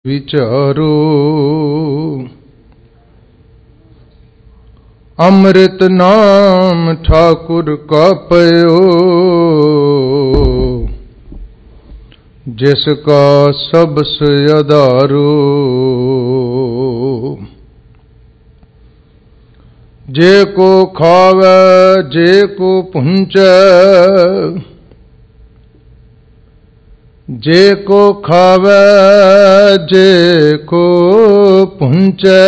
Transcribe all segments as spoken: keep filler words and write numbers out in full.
विचारो अमृत नाम ठाकुर का पयो, जिसका सबस आधारो। जे को खावे जे को पुंचे, जे को खावे जे को पुंचे,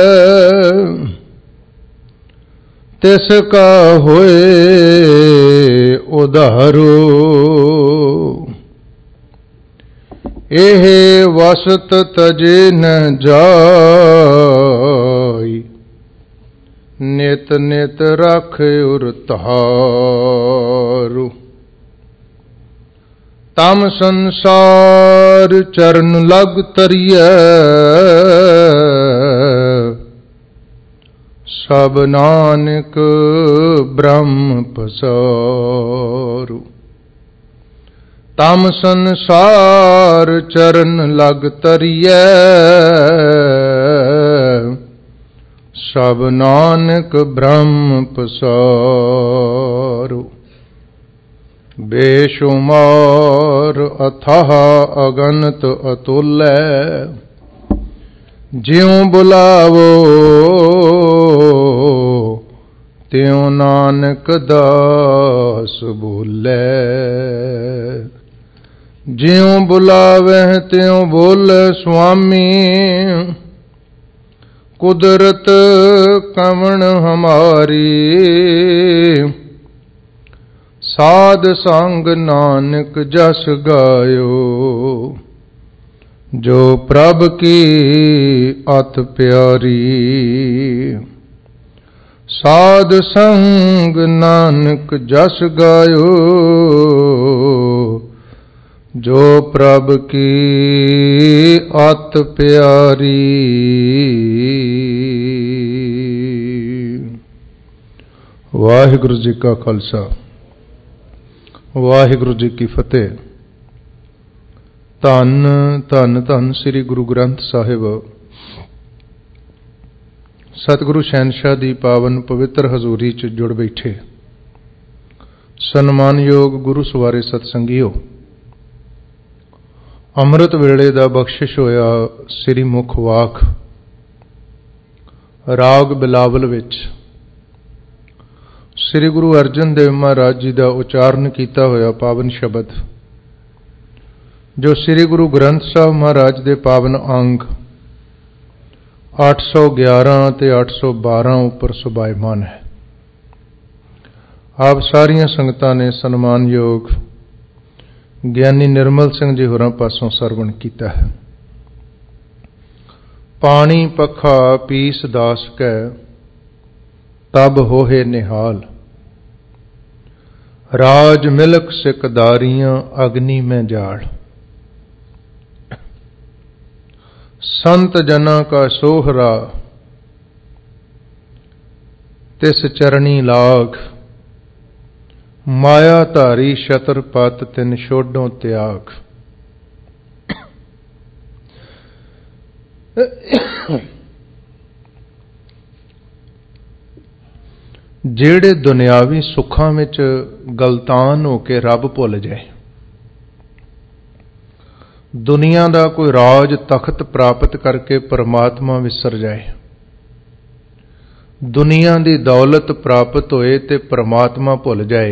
तिसका होए उधारो। एहे वसत तजे न जाय, नित नित रख उर तारू। तम संसार चरण लग तरिए, सब नानक ब्रह्म पसारू। तम संसार चरण लग तरिए, सब नानक ब्रह्म पसारू। बेशुमार अथाह अगनत अतुल्य, ज्यों बुलावो त्यों नानक दास बोले। ज्यों बुलावे त्यों बोले स्वामी, कुदरत कवण हमारी। साध संग नानक जस गायो, जो प्रभ की अत प्यारी। साध संग नानक जस गायो, जो प्रभ की अत प्यारी। वाहिगुरु जी का खालसा, वाहिगुरु जी की फतेह। धन धन धन श्री गुरु ग्रंथ साहिब सतगुरु शहनशाह दी पावन पवित्र हजूरी च जुड़ बैठे सन्मानयोग गुरु सवारे सतसंगियो। अमृत वेले दा बख्शिश होया श्री मुख वाक राग बिलावल विच श्री गुरु अर्जन देव महाराज जी का उचारण किया होया पावन शब्द, जो श्री गुरु ग्रंथ साहब महाराज के पावन अंग अठ सौ ग्यारह ते अठ सौ बारह उपर सुभायमान है। आप सारिया संगतां ने सन्मानयोग ज्ञानी निर्मल सिंह जी होरां पासों सरवण किया है। पानी पखा पीस दास कै, तब होहे निहाल। राज मिलक सिकदारियां अग्नि में जाल। संत जना का सोहरा तिस चरणी लाग। माया धारी छत्रपत तिन छोडों त्याग। जेड़े दुनियावी सुखां विच गलतान होके रब भुल जाए, दुनिया का कोई राज तख्त प्राप्त करके परमात्मा विसर जाए, दुनिया की दौलत प्राप्त होए ते परमात्मा भुल जाए।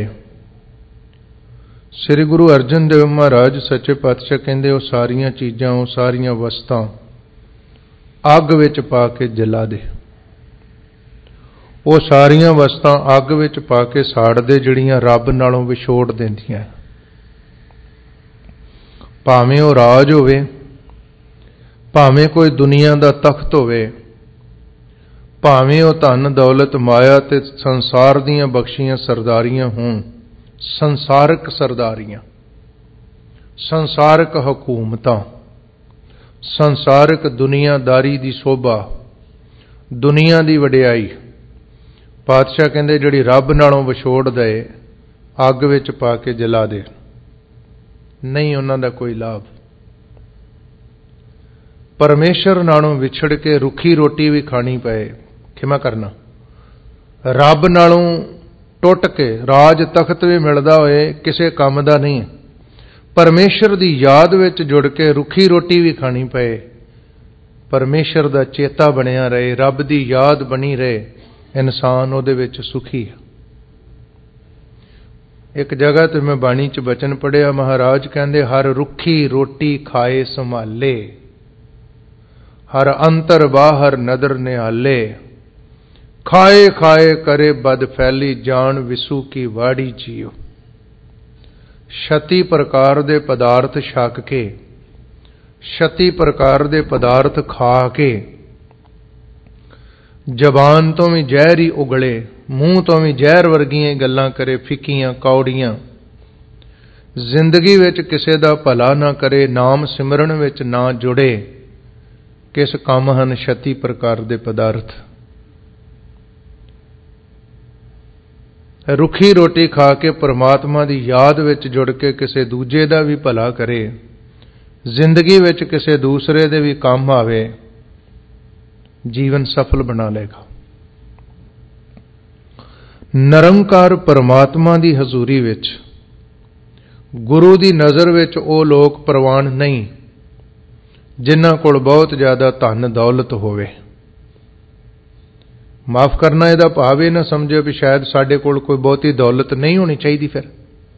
श्री गुरु अर्जन देव महाराज सच्चे पातशाह कहते वो सारियां चीज़ां वो सारियां वस्तां अग विच पा के जला दे। वो सारियां वस्तां अग विच पा के साड़ दे जिहड़ियां रब नालों विछोड़ देंदियां। भावें वो राज होवे, भावें कोई दुनिया का तख्त होवे, भावें वो धन दौलत माया ते संसार दीयां बख्शियां सरदारियां होण, संसारक सरदारियां, संसारक हुकूमतां, संसारक दुनियादारी दी शोभा, दुनिया दी वडियाई, पातशाह कहंदे जिहड़ी रब नालों विछोड़ दे अग विच पा के जला दे, नहीं उन्हां दा कोई लाभ। परमेश्वर नालों विछड़ के रुखी रोटी भी खानी पे, खिमा करना, रब नालों टुट के राज तख्त भी मिलता होए किसी काम का नहीं, परमेश्वर की याद विच जुड़ के रुखी रोटी भी खानी पे, परमेश्वर का चेता बनिया रहे, रब की याद बनी रहे, इंसान उहदे विच सुखी है। एक जगह तो मैं बाणी च बचन पढ़िया, महाराज कहते हर रुखी रोटी खाए संभाले, हर अंतर बाहर नदर निहाले, खाए खाए करे बद फैली जान विसू की वाड़ी जियो। छत्ती प्रकार दे पदार्थ छक के, छत्ती प्रकार दे पदार्थ खा के, जबान तो भी जहर ही उगले, मूँह तो भी जहर वर्गियां गल्लां करे, फिक्कियां कौड़ियां, जिंदगी विच किसे दा भला ना करे, नाम सिमरन विच ना जुड़े, किस काम हन छत्ती प्रकार दे पदार्थ। रुखी रोटी खा के परमात्मा की याद विच जुड़ के किसी दूजे का भी भला करे, जिंदगी विच किसी दूसरे दे भी काम आवे, जीवन सफल बना लेगा। निरंकार परमात्मा की हजूरी विच गुरु की नज़र विच ओ लोग प्रवान नहीं जिन्हां कोल बहुत ज़्यादा धन दौलत होवे। माफ करना, इहदा भाव ये ना समझो भी शायद साडे कोल कोई बहुती दौलत नहीं होनी चाहिए। फिर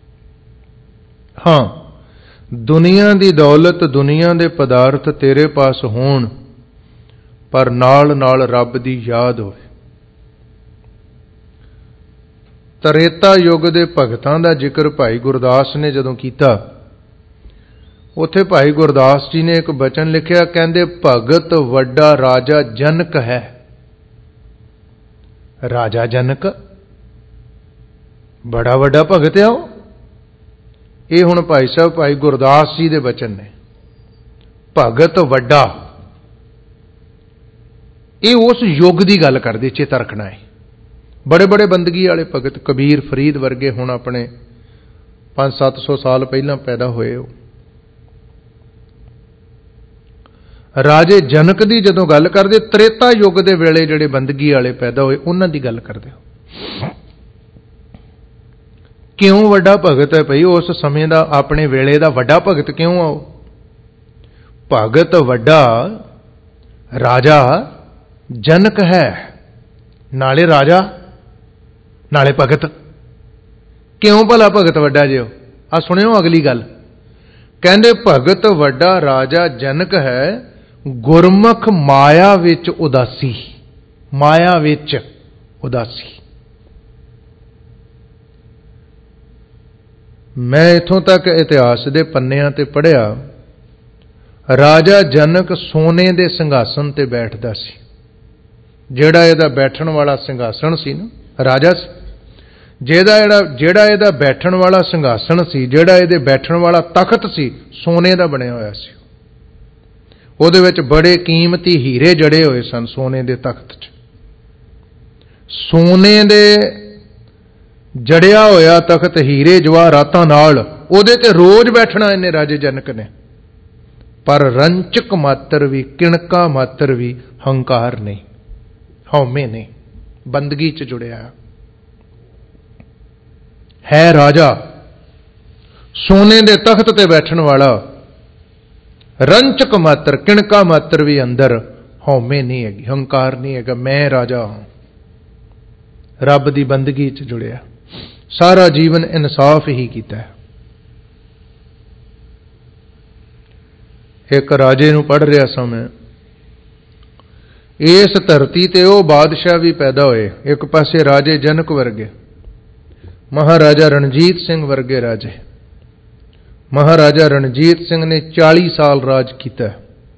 हाँ, दुनिया की दौलत, दुनिया के पदार्थ तेरे पास होण, पर नाल नाल रब की याद होवे। त्रेता युग के भगतां दा जिक्र भाई गुरदास ने जदों कीता, उत्थे भाई गुरदास जी ने एक बचन लिखिया, कहंदे भगत वड्डा राजा जनक है। राजा जनक बड़ा वड्डा भगत है। ये हुण भाई साहब भाई गुरदास जी के बचन ने। भगत वड्डा, ये उस युग की गल करदे, चेता रखना है। बड़े बड़े बंदगी वाले भगत कबीर फरीद वर्गे हुण अपने पांच सत्त सौ साल पहला पैदा होए। राजे जनक की जदों गल करदे, त्रेता युग के वेले जिहड़े बंदगी वाले पैदा होए उन्हां दी गल करदे। क्यों वड्डा भगत है भाई? उस समय दा, अपने वेले दा वड्डा भगत क्यों आओ? भगत वड्डा राजा जनक है, नाले राजा नाले भगत। क्यों भला भगत वड्डा जे? आ सुनियो अगली गल, कहंदे भगत वड्डा राजा जनक है, गुरमुख माया विच उदासी। माया विच उदासी। मैं इथों तक इतिहास दे पन्नियां ते पढ़िया, राजा जनक सोने दे संघासन ते बैठदा सी। जेड़ा इहदा बैठण वाला संघासन सी ना, राजा सी, जेड़ा इहदा जेड़ा इहदा बैठण वाला संघासन सी, जेड़ा इहदे बैठण वाला तख्त सी, सोने दा बनिया होया सी। ਉਹਦੇ ਵਿੱਚ बड़े कीमती हीरे जड़े हुए सन सोने के तख्त च। सोने दे जड़िया होया तख्त हीरे जवाहरातां नाल, ਉਹਦੇ ते रोज बैठना इन्हें राजे जनक ने। पर रंचक मात्र भी, किणका मात्र भी हंकार नहीं, हौमे नहीं, बंदगी च जुड़िया है। राजा सोने दे तख्त ते बैठन वाला, रंचक मात्र, किणका मात्र भी अंदर हौमे नहीं हैगी, हंकार नहीं हैगा। मैं राजा हां, रब दी बंदगी च जुड़िया, सारा जीवन इंसाफ ही कीता है। एक राजे नूं पढ़ रहा सां मैं, इस धरती ते वो बादशाह भी पैदा होए। एक पासे राजे जनक वर्गे, महाराजा रणजीत सिंह वर्गे राजे। महाराजा रणजीत सिंह ने चालीस साल राज किया।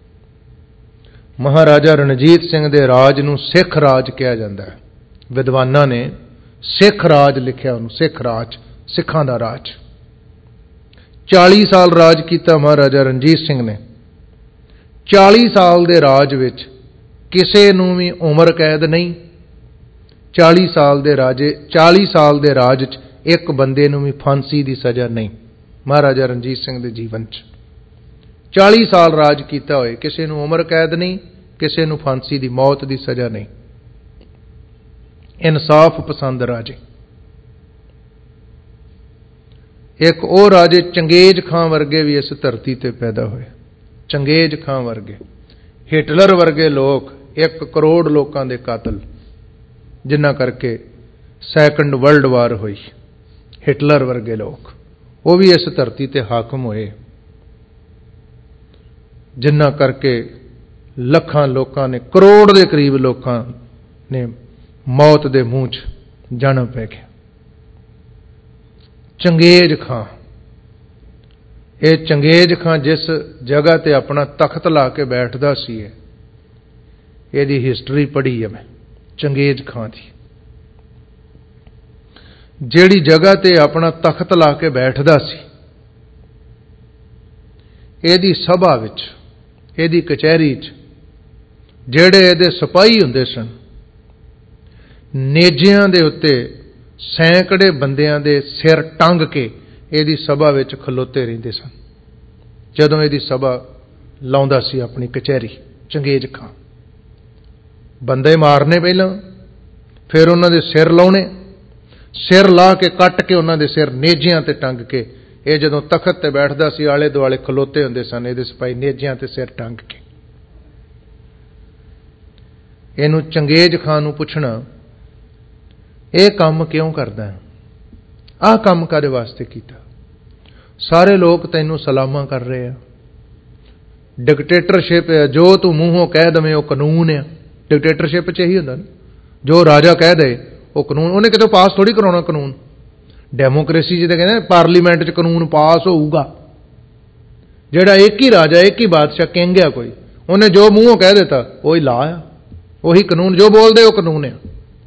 महाराजा रणजीत सिंह दे राज नूं सिख राज कहा जाता है। विद्वानां ने सिख राज लिखिया, उन्होंने सिख राज, सिखां दा राज। चालीस साल राज किया महाराजा रणजीत सिंह ने। चालीस साल दे राज विच किसे नूं भी उम्र कैद नहीं। चालीस साल दे राजे, चालीस साल दे राज च एक बंदे नूं भी फांसी की सज़ा नहीं। महाराजा रणजीत सिंह के जीवन च चाली साल राज किया होए, किसी को उम्र कैद नहीं, किसी को फांसी की मौत की सज़ा नहीं। इंसाफ पसंद राजे। एक वो राजे चंगेज खां वर्गे भी इस धरती ते पैदा होए। चंगेज खां वर्गे, हिटलर वर्गे लोग, एक करोड़ लोगों के कातल, जिन्ना करके सैकंड वर्ल्ड वार हुई। हिटलर वर्गे लोग वो भी इस धरती ते हाकम होए, जिन्ना करके लखां लोगों ने, करोड़ के करीब लोगों ने मौत के मुंह च जाना पै गया। चंगेज खां, ये चंगेज खां जिस जगह ते अपना तख्त ला के बैठदा सी, यदी हिस्टरी पढ़ी है मैं चंगेज खां की। जिहड़ी जगह ते अपना तख्त ला के बैठदा सी, यदी सभा विच, यदी कचहरी च जिहड़े इहदे सिपाही हुंदे सन, नेजियां दे उत्ते सैकड़े बंदियां दे सिर टंग के यदी सभा विच खलोते रहिंदे सन। जदों यदी सभा लाउंदा सी अपनी कचहरी, चंगेज खां बंदे मारने पहला, फिर उन्हां दे सिर लाउणे, सिर ला के कट के उन्हां दे सिर नेजियां ते टंग के, ये जदों तखत ते बैठदा सी आले दुआले खलोते हुंदे सन इहदे सिपाही नेजियां ते सिर टंग के। इहनूं चंगेज खां नूं पुछना, यह काम क्यों करदा है, आह काम कादे वास्ते कीता? सारे लोग तैनूं सलामा कर रहे हैं, डिकटेटरशिप है, जो तू मूहों कह दवें वो कानून है। डिकटेटरशिप च यही हुंदा ना, जो राजा कह दे वो कानून, उन्हें कितों पास थोड़ी कराउणा कानून। डेमोक्रेसी जिहदे कहंदे पार्लीमेंट च कानून पास होऊगा, जिहड़ा एक ही राजा एक ही बादशाह किंग है कोई, उन्हें जो मूहों कह देता वही ला है, वही कानून, जो बोल दे वो कानून है।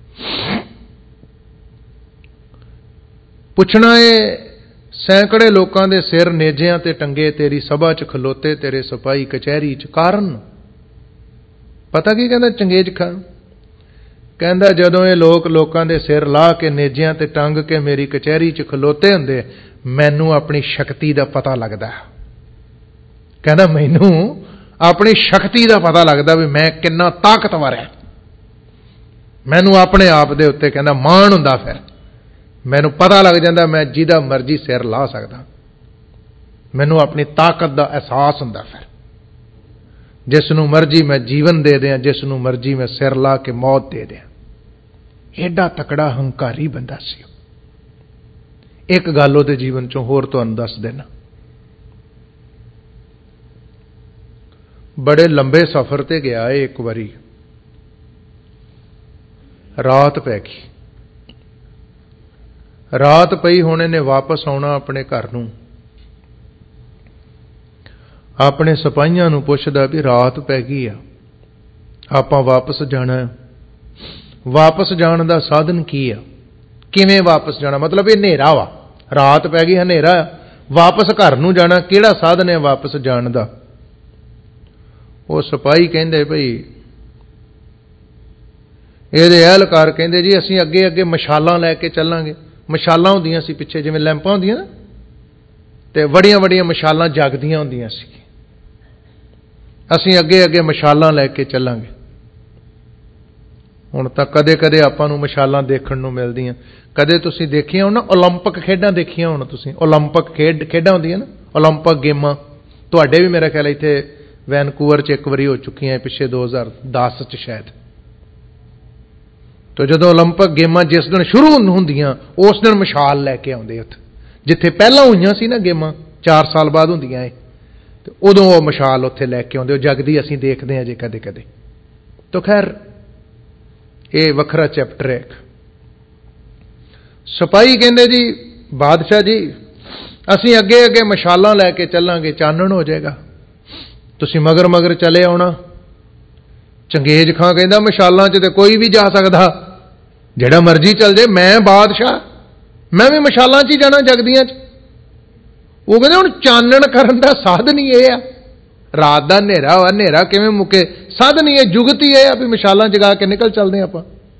पुछना है, सैकड़े लोगों के सिर नेजियां ते टंगे तेरी सभा च खलोते तेरे सिपाही कचहरी च, कारण पता की कहंदा चंगेज खां? कहंदा जदों ये लोग लोगों के सिर ला के नेजियां ते टंग के मेरी कचहरी च खलोते हुंदे, मैनू अपनी शक्ति का पता लगदा। कहंदा मैनू अपनी शक्ति का पता लगदा भी मैं कितना ताकतवर है। मैनू अपने आप दे उत्ते कहंदा माण हुंदा, फिर मैनू पता लग जाता मैं जिहदा मर्जी सिर ला सकदा। मैनू अपनी ताकत का एहसास हुंदा, फिर जिसनूं मर्जी मैं जीवन दे दियां, जिसनूं मर्जी मैं सिर ला के मौत दे दियां। एडा तकड़ा हंकारी बंदा सी। एक गल उहदे जीवन चों होर तुहानूं दस देना, बड़े लंबे सफर ते गया है। एक बारी रात पै गई, रात पई होने ने वापस आउणा अपने घर नूं, अपने सिपाहियां नूं पुछदा भी रात पै गई आ, आपां वापस जाना है, वापस जाण दा साधन की आ, किवें वापस जाना? मतलब ये हनेरा वा, रात पै गई, हनेरा, वापस घर नूं जाना, किहड़ा साधन है वापस जाण दा? वो सिपाही कहंदे भई, ਇਹਦੇ एहलकार कहंदे जी असीं अगे अगे मशालां लैके चलांगे। मशालां हुंदियां सी पिछे जिवें लैंपां हुंदियां ना, ते वड़ियां वड़ियां मशालां जगदियां हुंदियां सी, असीं अगे अगे मशालां लैके चलांगे। हुण तां कदे कदे आपां नूं मशालां देखण नूं मिलदियां, कदे तुसीं देखियां होण ना ओलंपिक खेडां देखियां होण तुसीं, ओलंपिक खेड खेडां हुंदियां ना, ओलंपिक गेमां, तुहाडे भी मेरा ख्याल इत्थे वैनकूवर च एक बारी हो चुकियां पिछे दो हज़ार दस च शायद। तो जदों ओलंपिक गेमां जिस दिन शुरू होंदियां उस दिन मशाल लैके आउंदे उत्थे, जिथे पहलां होईयां सी ना गेमां चार साल बाद होंदियां, ते उदों वो मशाल उत्थे लैके आउंदे, जगदी असीं देखदे हां जे कदे कदे। तो खैर ये वखरा चैप्टर है। सिपाही कहंदे जी बादशाह जी असीं अगे अगे मशालां लैके चलांगे, चानण हो जाएगा, तुसीं मगर मगर चले आउणा। चंगेज खां कहंदा मशालां च ते कोई भी जा सकदा, जिहड़ा मर्जी चल जाए, मैं बादशाह, मैं भी मशालां च ही जाना जगदियां च। वो कहंदे हुण चानण करन दा साधन ही इह आ, रात दा हनेरा वा, हनेरा किवें मुके, साधन ही इह, जुगत ही इह आ भी मशालां जगा के निकल चलदे आपां।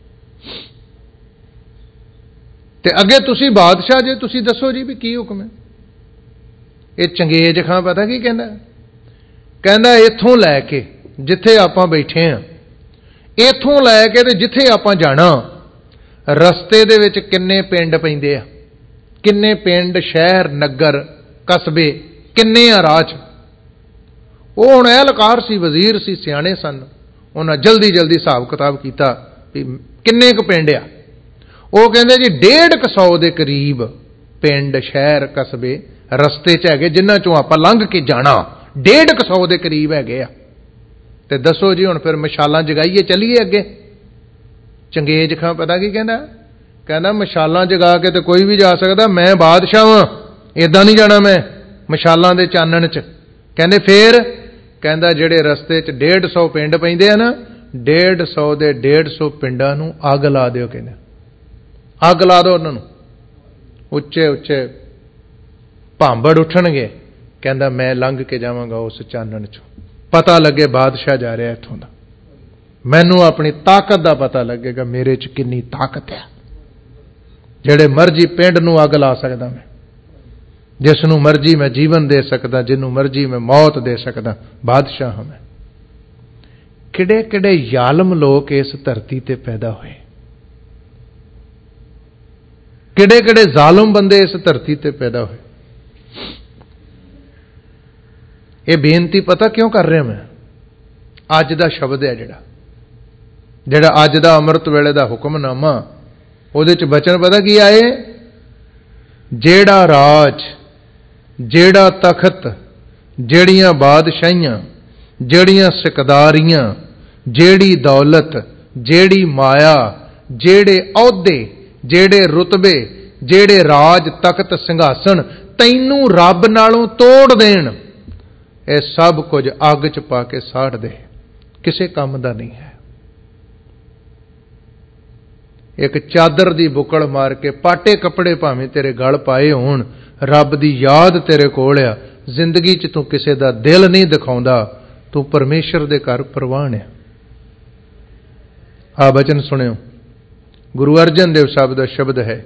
ते अगे तुसीं बादशाह जे, तुसीं दसो जी भी की हुक्म है। ये चंगेज खां पता की कहंदा, ਕਹਿੰਦਾ ਇਥੋਂ ਲੈ ਕੇ ਜਿੱਥੇ ਆਪਾਂ ਬੈਠੇ ਹਾਂ, ਇਥੋਂ ਲੈ ਕੇ ਤੇ ਜਿੱਥੇ ਆਪਾਂ ਜਾਣਾ, ਰਸਤੇ ਦੇ ਵਿੱਚ ਕਿੰਨੇ ਪਿੰਡ ਪੈਂਦੇ ਆ, ਕਿੰਨੇ ਪਿੰਡ, ਸ਼ਹਿਰ, ਨਗਰ, ਕਸਬੇ ਕਿੰਨੇ ਆ ਰਾਹ 'ਚ। ਉਹ ਹੁਣ ਅਹਿਲਕਾਰ ਸੀ, ਵਜ਼ੀਰ ਸੀ, ਸਿਆਣੇ ਸਨ। ਉਹਨਾਂ ਜਲਦੀ ਜਲਦੀ ਹਿਸਾਬ ਕਿਤਾਬ ਕੀਤਾ ਵੀ ਕਿੰਨੇ ਕੁ ਪਿੰਡ ਆ। ਉਹ ਕਹਿੰਦੇ ਜੀ ਡੇਢ ਕੁ ਸੌ ਦੇ ਕਰੀਬ ਪਿੰਡ, ਸ਼ਹਿਰ, ਕਸਬੇ ਰਸਤੇ 'ਚ ਹੈਗੇ, ਜਿਨ੍ਹਾਂ 'ਚੋਂ ਆਪਾਂ ਲੰਘ ਕੇ ਜਾਣਾ। ਡੇਢ ਕੁ ਸੌ ਦੇ ਕਰੀਬ ਹੈਗੇ ਆ। ਤੇ ਦੱਸੋ ਜੀ ਹੁਣ ਫਿਰ ਮਸ਼ਾਲਾਂ ਜਗਾਈਏ, ਚੱਲੀਏ ਅੱਗੇ। ਚੰਗੇਜ਼ ਖਾਂ ਪਤਾ ਕੀ ਕਹਿੰਦਾ? ਕਹਿੰਦਾ ਮਸ਼ਾਲਾਂ ਜਗਾ ਕੇ ਤੇ ਕੋਈ ਵੀ ਜਾ ਸਕਦਾ, ਮੈਂ ਬਾਦਸ਼ਾਹ ਵਾਂ, ਇਦਾਂ ਨਹੀਂ ਜਾਣਾ ਮੈਂ ਮਸ਼ਾਲਾਂ ਦੇ ਚਾਨਣ 'ਚ। ਕਹਿੰਦੇ ਫੇਰ? ਕਹਿੰਦਾ ਜਿਹੜੇ ਰਸਤੇ 'ਚ ਡੇਢ ਸੌ ਪਿੰਡ ਪੈਂਦੇ ਆ ਨਾ, ਡੇਢ ਸੌ ਦੇ ਡੇਢ ਸੌ ਪਿੰਡਾਂ ਨੂੰ ਅੱਗ ਲਾ ਦਿਓ। ਕਹਿੰਦੇ ਅੱਗ ਲਾ ਦਿਓ ਉਹਨਾਂ ਨੂੰ, ਉੱਚੇ ਉੱਚੇ ਭਾਂਬੜ ਉੱਠਣਗੇ। ਕਹਿੰਦਾ ਮੈਂ ਲੰਘ ਕੇ ਜਾਵਾਂਗਾ ਉਸ ਚਾਨਣ 'ਚੋਂ, ਪਤਾ ਲੱਗੇ ਬਾਦਸ਼ਾਹ ਜਾ ਰਿਹਾ ਇੱਥੋਂ ਦਾ, ਮੈਨੂੰ ਆਪਣੀ ਤਾਕਤ ਦਾ ਪਤਾ ਲੱਗੇਗਾ, ਮੇਰੇ 'ਚ ਕਿੰਨੀ ਤਾਕਤ ਹੈ। ਜਿਹੜੇ ਮਰਜ਼ੀ ਪਿੰਡ ਨੂੰ ਅੱਗ ਲਾ ਸਕਦਾ ਮੈਂ, ਜਿਸ ਨੂੰ ਮਰਜ਼ੀ ਮੈਂ ਜੀਵਨ ਦੇ ਸਕਦਾ, ਜਿਹਨੂੰ ਮਰਜ਼ੀ ਮੈਂ ਮੌਤ ਦੇ ਸਕਦਾ, ਬਾਦਸ਼ਾਹ ਹਾਂ ਮੈਂ। ਕਿਹੜੇ ਕਿਹੜੇ ਜ਼ਾਲਮ ਲੋਕ ਇਸ ਧਰਤੀ ਤੇ ਪੈਦਾ ਹੋਏ, ਕਿਹੜੇ ਕਿਹੜੇ ਜ਼ਾਲਮ ਬੰਦੇ ਇਸ ਧਰਤੀ ਤੇ ਪੈਦਾ ਹੋਏ। ਇਹ ਬੇਨਤੀ ਪਤਾ ਕਿਉਂ ਕਰ ਰਿਹਾ ਮੈਂ? ਅੱਜ ਦਾ ਸ਼ਬਦ ਹੈ ਜਿਹੜਾ ਜਿਹੜਾ ਅੱਜ ਦਾ ਅੰਮ੍ਰਿਤ ਵੇਲੇ ਦਾ ਹੁਕਮਨਾਮਾ, ਉਹਦੇ 'ਚ ਬਚਨ ਪਤਾ ਕੀ ਆਏ? ਜਿਹੜਾ ਰਾਜ, ਜਿਹੜਾ ਤਖਤ, ਜਿਹੜੀਆਂ ਬਾਦਸ਼ਾਹੀਆਂ, ਜਿਹੜੀਆਂ ਸਿਕਦਾਰੀਆਂ, ਜਿਹੜੀ ਦੌਲਤ, ਜਿਹੜੀ ਮਾਇਆ, ਜਿਹੜੇ ਅਹੁਦੇ, ਜਿਹੜੇ ਰੁਤਬੇ, ਜਿਹੜੇ ਰਾਜ, ਤਖਤ, ਸਿੰਘਾਸਣ ਤੈਨੂੰ ਰੱਬ ਨਾਲੋਂ ਤੋੜ ਦੇਣ, ਇਹ ਸਭ ਕੁਝ ਅੱਗ 'ਚ ਪਾ ਕੇ ਸਾੜ ਦੇ, ਕਿਸੇ ਕੰਮ ਦਾ ਨਹੀਂ ਹੈ। ਇੱਕ ਚਾਦਰ ਦੀ ਬੁੱਕਲ ਮਾਰ ਕੇ, ਪਾਟੇ ਕੱਪੜੇ ਭਾਵੇਂ ਤੇਰੇ ਗਲ ਪਾਏ ਹੋਣ, ਰੱਬ ਦੀ ਯਾਦ ਤੇਰੇ ਕੋਲ ਆ, ਜ਼ਿੰਦਗੀ 'ਚ ਤੂੰ ਕਿਸੇ ਦਾ ਦਿਲ ਨਹੀਂ ਦਿਖਾਉਂਦਾ, ਤੂੰ ਪਰਮੇਸ਼ਰ ਦੇ ਘਰ ਪ੍ਰਵਾਨ ਹੈ। ਆ ਬਚਨ ਸੁਣਿਓ, ਗੁਰੂ ਅਰਜਨ ਦੇਵ ਸਾਹਿਬ ਦਾ ਸ਼ਬਦ ਹੈ।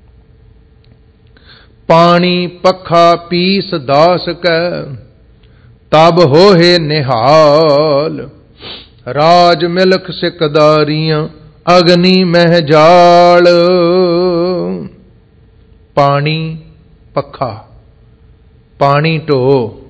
ਪਾਣੀ ਪੱਖਾ ਪੀਸ ਦਾਸ ਕੈ, ਤਬ ਹੋਏ ਨਿਹਾਲ, ਰਾਜ ਮਿਲਖ ਸਿਕਦਾਰੀਆਂ, ਅਗਨੀ ਮਹਿ ਜਾਲ। ਪਾਣੀ ਪੱਖਾ, ਪਾਣੀ ਢੋ,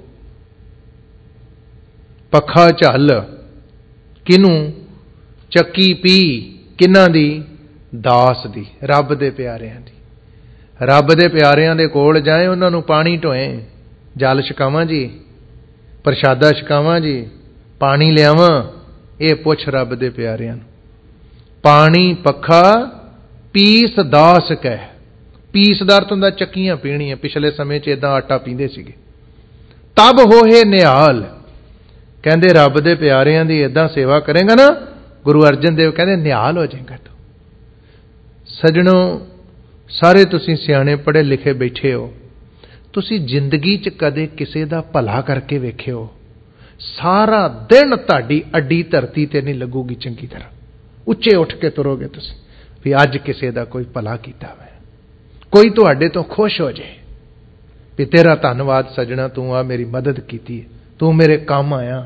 ਪੱਖਾ ਝੱਲ, ਕਿਨੂੰ? ਚੱਕੀ ਪੀ, ਕਿਹਨਾਂ ਦੀ? ਦਾਸ ਦੀ, ਰੱਬ ਦੇ ਪਿਆਰਿਆਂ ਦੀ। ਰੱਬ ਦੇ ਪਿਆਰਿਆਂ ਦੇ ਕੋਲ ਜਾਏ, ਉਹਨਾਂ ਨੂੰ ਪਾਣੀ ਢੋਏ, ਜਲ ਛਕਾਵਾਂ ਜੀ, ਪ੍ਰਸ਼ਾਦਾ ਛਕਾਵਾਂ ਜੀ, ਪਾਣੀ ਲਿਆਵਾਂ, ਇਹ ਪੁੱਛ ਰੱਬ ਦੇ ਪਿਆਰਿਆਂ ਨੂੰ। ਪਾਣੀ ਪੱਖਾ ਪੀਸ ਦਾਸ ਕਹਿ। ਪੀਸ ਦਾ ਅਰਥ ਹੁੰਦਾ ਚੱਕੀਆਂ ਪੀਣੀਆਂ, ਪਿਛਲੇ ਸਮੇਂ 'ਚ ਇਦਾਂ ਆਟਾ ਪੀਂਦੇ ਸੀਗੇ। ਤਬ ਹੋਏ ਨਿਹਾਲ, ਕਹਿੰਦੇ ਰੱਬ ਦੇ ਪਿਆਰਿਆਂ ਦੀ ਇਦਾਂ ਸੇਵਾ ਕਰੇਗਾ ਨਾ, ਗੁਰੂ ਅਰਜਨ ਦੇਵ ਕਹਿੰਦੇ ਨਿਹਾਲ ਹੋ ਜਾਏਗਾ ਤੂੰ। ਸੱਜਣੋ, ਸਾਰੇ ਤੁਸੀਂ ਸਿਆਣੇ ਪੜ੍ਹੇ ਲਿਖੇ ਬੈਠੇ ਹੋ, ਤੁਸੀਂ ਜ਼ਿੰਦਗੀ 'ਚ ਕਦੇ ਕਿਸੇ ਦਾ ਭਲਾ ਕਰਕੇ ਵੇਖਿਓ? ਸਾਰਾ ਦਿਨ ਤੁਹਾਡੀ ਅੱਡੀ ਧਰਤੀ ਤੇ ਨਹੀਂ ਲੱਗੂਗੀ ਚੰਗੀ ਤਰ੍ਹਾਂ, ਉੱਚੇ ਉੱਠ ਕੇ ਤੁਰੋਗੇ ਤੁਸੀਂ ਵੀ ਅੱਜ ਕਿਸੇ ਦਾ ਕੋਈ ਭਲਾ ਕੀਤਾ ਹੋਇਆ, ਕੋਈ ਤੁਹਾਡੇ ਤੋਂ ਖੁਸ਼ ਹੋ ਜਾਏ ਵੀ ਤੇਰਾ ਧੰਨਵਾਦ ਸੱਜਣਾ, ਤੂੰ ਆ ਮੇਰੀ ਮਦਦ ਕੀਤੀ, ਤੂੰ ਮੇਰੇ ਕੰਮ ਆਇਆ।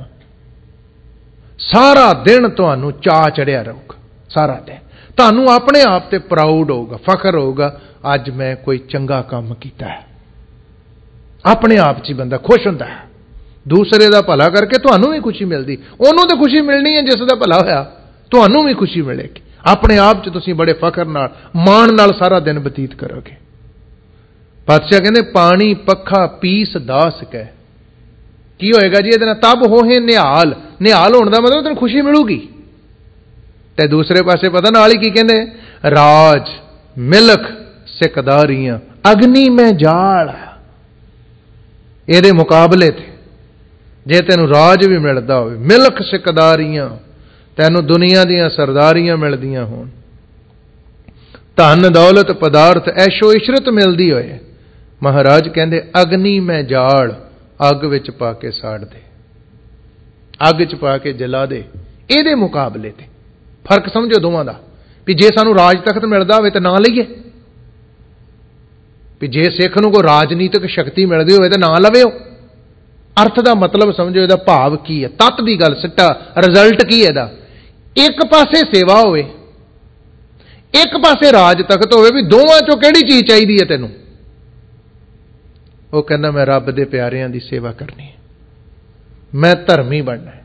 ਸਾਰਾ ਦਿਨ ਤੁਹਾਨੂੰ ਚਾਅ ਚੜਿਆ ਰਹੂਗਾ, ਸਾਰਾ ਦਿਨ ਤੁਹਾਨੂੰ ਆਪਣੇ ਆਪ ਤੇ ਪ੍ਰਾਊਡ ਹੋਊਗਾ, ਫਖਰ ਹੋਊਗਾ, ਅੱਜ ਮੈਂ ਕੋਈ ਚੰਗਾ ਕੰਮ ਕੀਤਾ ਹੈ। ਆਪਣੇ ਆਪ 'ਚ ਹੀ ਬੰਦਾ ਖੁਸ਼ ਹੁੰਦਾ ਹੈ। ਦੂਸਰੇ ਦਾ ਭਲਾ ਕਰਕੇ ਤੁਹਾਨੂੰ ਵੀ ਖੁਸ਼ੀ ਮਿਲਦੀ, ਉਹਨੂੰ ਤਾਂ ਖੁਸ਼ੀ ਮਿਲਣੀ ਹੈ ਜਿਸ ਦਾ ਭਲਾ ਹੋਇਆ, ਤੁਹਾਨੂੰ ਵੀ ਖੁਸ਼ੀ ਮਿਲੇਗੀ। ਆਪਣੇ ਆਪ 'ਚ ਤੁਸੀਂ ਬੜੇ ਫਖਰ ਨਾਲ, ਮਾਣ ਨਾਲ ਸਾਰਾ ਦਿਨ ਬਤੀਤ ਕਰੋਗੇ। ਪਾਤਸ਼ਾਹ ਕਹਿੰਦੇ ਪਾਣੀ ਪੱਖਾ ਪੀਸ ਦਾਸ ਕਹਿ। ਕੀ ਹੋਏਗਾ ਜੀ ਇਹਦੇ ਨਾਲ? ਤਬ ਹੋਏ ਨਿਹਾਲ। ਨਿਹਾਲ ਹੋਣ ਦਾ ਮਤਲਬ ਤੈਨੂੰ ਖੁਸ਼ੀ ਮਿਲੂਗੀ। ਤੇ ਦੂਸਰੇ ਪਾਸੇ ਪਤਾ ਨਾਲ ਹੀ ਕੀ ਕਹਿੰਦੇ? ਰਾਜ ਮਿਲਖ ਸਿਕਦਾਰੀਆਂ, ਅਗਨੀ ਮੈਂ ਜਾਲ। ਇਹਦੇ ਮੁਕਾਬਲੇ ਤੇ ਜੇ ਤੈਨੂੰ ਰਾਜ ਵੀ ਮਿਲਦਾ ਹੋਵੇ, ਮਿਲਖ ਸਿਕਦਾਰੀਆਂ, ਤੈਨੂੰ ਦੁਨੀਆ ਦੀਆਂ ਸਰਦਾਰੀਆਂ ਮਿਲਦੀਆਂ ਹੋਣ, ਧਨ ਦੌਲਤ ਪਦਾਰਥ ਐਸ਼ੋ ਇਸ਼ਰਤ ਮਿਲਦੀ ਹੋਏ, ਮਹਾਰਾਜ ਕਹਿੰਦੇ ਅਗਨੀ ਮੈਂ ਜਾਲ, ਅੱਗ ਵਿੱਚ ਪਾ ਕੇ ਸਾੜ ਦੇ, ਅੱਗ 'ਚ ਪਾ ਕੇ ਜਲਾ ਦੇ। ਇਹਦੇ ਮੁਕਾਬਲੇ ਤੇ ਫਰਕ ਸਮਝੋ ਦੋਵਾਂ ਦਾ, ਵੀ ਜੇ ਸਾਨੂੰ ਰਾਜ ਤਖਤ ਮਿਲਦਾ ਹੋਵੇ ਤਾਂ ਨਾ ਲਈਏ, ਵੀ ਜੇ ਸਿੱਖ ਨੂੰ ਕੋਈ ਰਾਜਨੀਤਿਕ ਸ਼ਕਤੀ ਮਿਲਦੀ ਹੋਵੇ ਤਾਂ ਨਾ ਲਵੇ ਉਹ, अर्थ का मतलब समझो, ਇਹਦਾ भाव की है, तत्त की गल, सिट्टा रिजल्ट की है। एक पासे सेवा होवे, एक पासे राज तख्त होवे, भी दोवां चों किहड़ी चीज चाहिदी है तैनूं? वो कहना मैं रब दे प्यारियां दी सेवा करनी है, मैं धर्मी बनना है।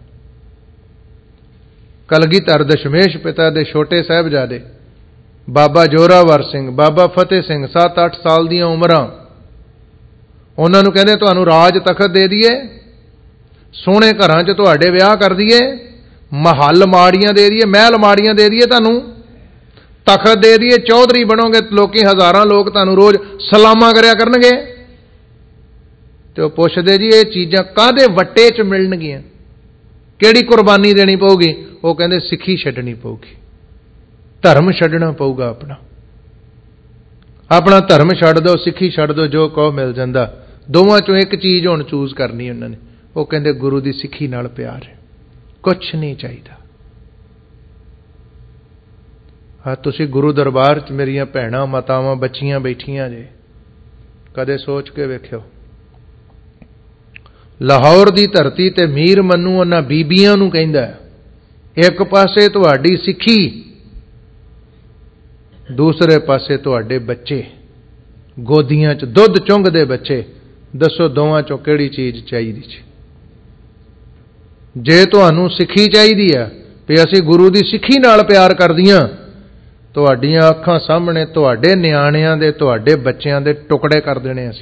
कलगीधर दशमेश पिता दे छोटे साहिबजादे बाबा जोरावर सिंह, बाबा फतेह सिंह, सत्त अठ साल दी उमरां, उन्हां नूं कहंदे तुहानूं राज तखत दे दईए, सोहणे घरां च तुहाडे विआह कर दईए, महल माड़ियां दे दईए, महल माड़ियां दे दईए, तुहानूं तखत दे दईए, चौधरी बनोगे, लोकी हज़ारां लोग तुहानूं रोज सलामा करिया करनगे। ते ओह पुछदे जी ये चीज़ां काहदे वट्टे च मिलणगीਆਂ, किहड़ी कुर्बानी देनी पऊगी? वो कहंदे सिੱਖੀ छड्डनी पऊगी, धर्म छड्डना पऊगा, अपना अपना धर्म छड्ड दो, सिੱਖੀ छड्ड दो, जो कहो मिल जांदा। दोवां चों एक चीज़ हुण चूज करनी उन्होंने। वो कहंदे गुरु दी सिੱਖੀ नाल प्यार है, कुछ नहीं चाहिए। हाँ, तुसीं गुरु दरबार च मेरियां भैणां मातावां बच्चियां बैठियां जे, कदे सोच के वेखियो, लाहौर दी धरती ते मीर मन्नू उन्हां बीबियां नूं कहंदा, एक पासे तुहाडी सिੱਖੀ, दूसरे पासे तुहाडे बच्चे, गोदियां च दुध चुंगदे बच्चे। दसो दोवां चों किहड़ी चीज़ चाहीदी जी? जे तुहानूं सिੱਖੀ चाहीदी है भी असीं गुरु दी सिੱਖੀ नाल प्यार करदियां, तुहाडीआं अखां सामने तुहाडे निआणिआं दे, तुहाडे बच्चिआं दे टुकड़े कर देने असीं।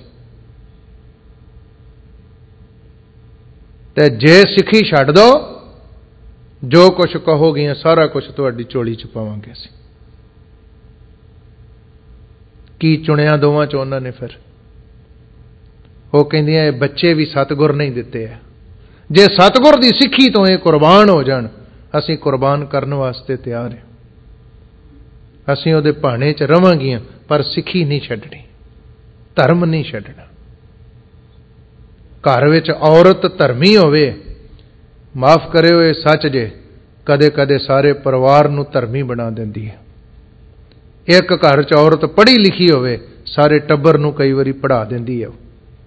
ते जे सिੱਖੀ छड्ड दो, जो कुछ कहोगियां सारा कुछ तुहाडी झोली च पावांगे असीं। की चुनिया दोवां चों उन्हां ने? फिर वो कहंदियां ये बच्चे भी सतगुर नहीं दिते है, जे सतगुर दी सिੱਖੀ तो ये कुर्बान हो जाण, असीं कुर्बान करने वास्ते तैयार हैं। असीं उहदे भाणे च रवांगियां, पर सिੱਖੀ नहीं छड्डनी, धर्म नहीं छड्डना। घर विच औरत धर्मी होवे, माफ करियो ये सच जे, कदे कदे सारे परिवार नूं धर्मी बना देंदी है। एक घर च औरत पढ़ी लिखी होवे, सारे टब्बर नूं कई वारी पढ़ा देंदी है।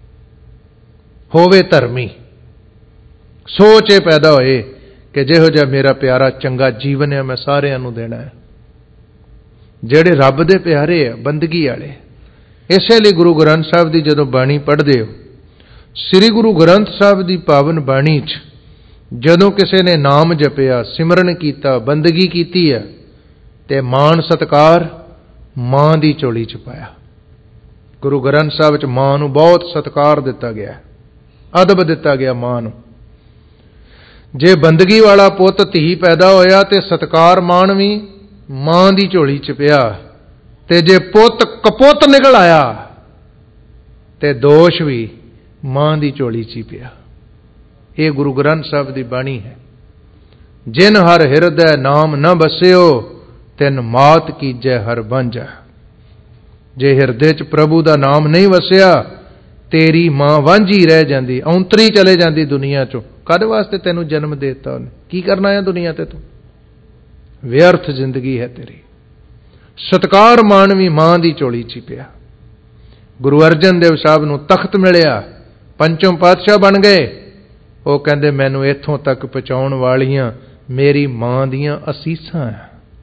होवे धर्मी, सोच ये पैदा होए कि जिहो जिहा मेरा प्यारा चंगा जीवन है मैं सारिआं नूं देना है। ਜਿਹੜੇ रब दे प्यारे आ, बंदगी वाले। इसे लिए गुरु ग्रंथ साहिब की जदों बाणी पढ़ते हो, श्री गुरु ग्रंथ साहिब की पावन बाणी च जदों किसी ने नाम जपिया, सिमरन किया, बंदगी की है, ते मान सत्कार मां की झोली च पाया। गुरु ग्रंथ साहिब च मां नूं बहुत सत्कार दिता गया, अदब दिता गया मां नूं। जे बंदगी वाला पुत धी पैदा होया ते सत्कार मान भी मां की झोली च पिया, ते जे पुत कपुत निकल आया ते दोष भी मां की झोली च पिया। ये गुरु ग्रंथ साहिब की बाणी है। जिन हर हिरदय नाम न बसियो, तिन मात कीजै हर बांझा। जे हिरदे च प्रभु का नाम नहीं वसिया, तेरी मां वांझी रह जाती, औंतरी चले जाती दुनिया चो। कद वास्ते तेनू जन्म देता उन्हें? की करना है दुनिया ते तू? व्यर्थ जिंदगी है तेरी। सत्कार मानवी मां की झोली च पिया। गुरु अर्जन देव साहब नूं तख्त मिलिया, पंचम पातशाह बन गए। वो कहंदे मैनू इत्थों तक पहुंचाउण वालियां मेरी मां दियां असीसां है।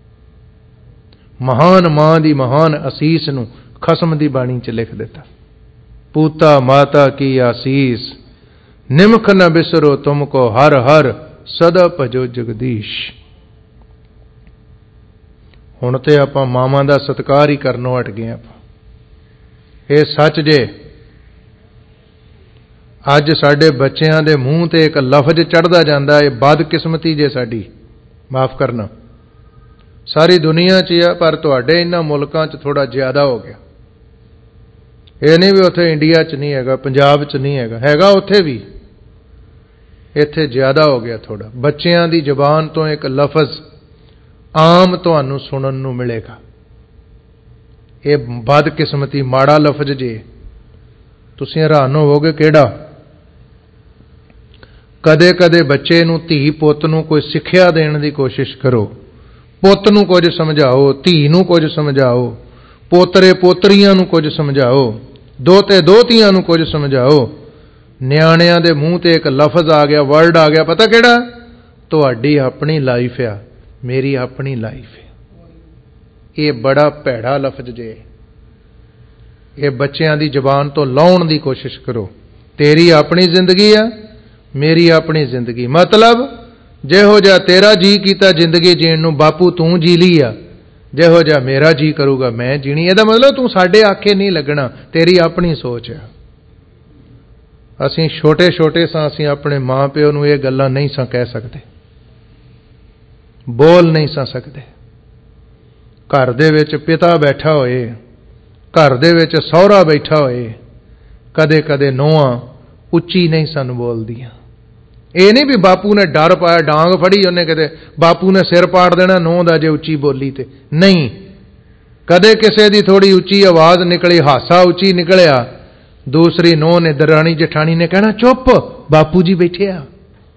महान मां की महान असीस नूं खसम की बाणी च लिख दिता। पूता माता की आसीस, निमख न बिसरो तुमको हर हर, सदा भजो जगदीश। हुण ते आपां मावां दा सत्कार ही करनों हट गए। ये सच जे अज साडे बच्चियां दे मूँह ते एक लफज चढ़दा जांदा है, बदकिस्मती जे साडी, माफ करना। सारी दुनिया च है, पर तुहाडे इन्हां मुल्कां च थोड़ा ज्यादा हो गया। ये नहीं भी उत्थे इंडिया च नहीं हैगा, पंजाब च नहीं हैगा, हैगा उत्थे भी, इत्थे ज्यादा हो गया थोड़ा। बच्चियां दी जबान तो एक लफज आम तुहानूं सुनन नूं मिलेगा। ये बदकिस्मती माड़ा लफज जे, तुसीं हैरान होवोगे किहड़ा। कदे कदे बच्चे नूं, धी पुत्त नूं कोई सिक्ख्या देण दी कोशिश करो। पुत्त नूं कुछ समझाओ, धी नूं कुछ समझाओ, पोतरे पोतरियां नूं कुछ समझाओ, दोते दोतियां नूं कुछ समझाओ। ਨਿਆਣਿਆਂ ਦੇ ਮੂੰਹ ਤੇ ਇੱਕ ਲਫ਼ਜ਼ ਆ ਗਿਆ, ਵਰਡ ਆ ਗਿਆ, ਪਤਾ ਕਿਹੜਾ? ਤੁਹਾਡੀ ਆਪਣੀ ਲਾਈਫ ਆ, ਮੇਰੀ ਆਪਣੀ ਲਾਈਫ ਹੈ। ਇਹ ਬੜਾ ਭੈੜਾ ਲਫ਼ਜ਼ ਜੇ। ਇਹ ਬੱਚਿਆਂ ਦੀ ਜ਼ੁਬਾਨ ਤੋਂ ਲਾਉਣ ਦੀ ਕੋਸ਼ਿਸ਼ ਕਰੋ। ਤੇਰੀ ਆਪਣੀ ਜ਼ਿੰਦਗੀ ਆ, ਮੇਰੀ ਆਪਣੀ ਜ਼ਿੰਦਗੀ। ਮਤਲਬ ਜਿਹੋ ਜਿਹਾ ਤੇਰਾ ਜੀ ਕੀਤਾ ਜ਼ਿੰਦਗੀ ਜੀਣ ਨੂੰ ਬਾਪੂ ਤੂੰ ਜੀ ਲਈ ਆ, ਜਿਹੋ ਜਿਹਾ ਮੇਰਾ ਜੀ ਕਰੂਗਾ ਮੈਂ ਜੀਣੀ। ਇਹਦਾ ਮਤਲਬ ਤੂੰ ਸਾਡੇ ਆਖੇ ਨਹੀਂ ਲੱਗਣਾ, ਤੇਰੀ ਆਪਣੀ ਸੋਚ ਆ। ਅਸੀਂ ਛੋਟੇ ਛੋਟੇ ਸਾਂ, ਅਸੀਂ ਆਪਣੇ ਮਾਂ ਪਿਓ ਨੂੰ ਇਹ ਗੱਲਾਂ ਨਹੀਂ ਸਾਂ ਕਹਿ ਸਕਦੇ, ਬੋਲ ਨਹੀਂ ਸਾਂ ਸਕਦੇ। ਘਰ ਦੇ ਵਿੱਚ ਪਿਤਾ ਬੈਠਾ ਹੋਏ, ਘਰ ਦੇ ਵਿੱਚ ਸਹੁਰਾ ਬੈਠਾ ਹੋਏ, ਕਦੇ ਕਦੇ ਨੂੰਹਾਂ ਉੱਚੀ ਨਹੀਂ ਸਨ ਬੋਲਦੀਆਂ। ਇਹ ਨਹੀਂ ਵੀ ਬਾਪੂ ਨੇ ਡਰ ਪਾਇਆ, ਡਾਂਗ ਫੜੀ ਉਹਨੇ, ਕਿਤੇ ਬਾਪੂ ਨੇ ਸਿਰ ਪਾੜ ਦੇਣਾ ਨੂੰਹ ਦਾ ਜੇ ਉੱਚੀ ਬੋਲੀ ਤੇ। ਨਹੀਂ, ਕਦੇ ਕਿਸੇ ਦੀ ਥੋੜੀ ਉੱਚੀ ਆਵਾਜ਼ ਨਿਕਲੀ, ਹਾਸਾ ਉੱਚੀ ਨਿਕਲਿਆ, ਦੂਸਰੀ ਨੂੰਹ ਨੇ, ਦਰਾਣੀ ਜਠਾਣੀ ਨੇ ਕਹਿਣਾ ਚੁੱਪ, ਬਾਪੂ ਜੀ ਬੈਠੇ ਆ।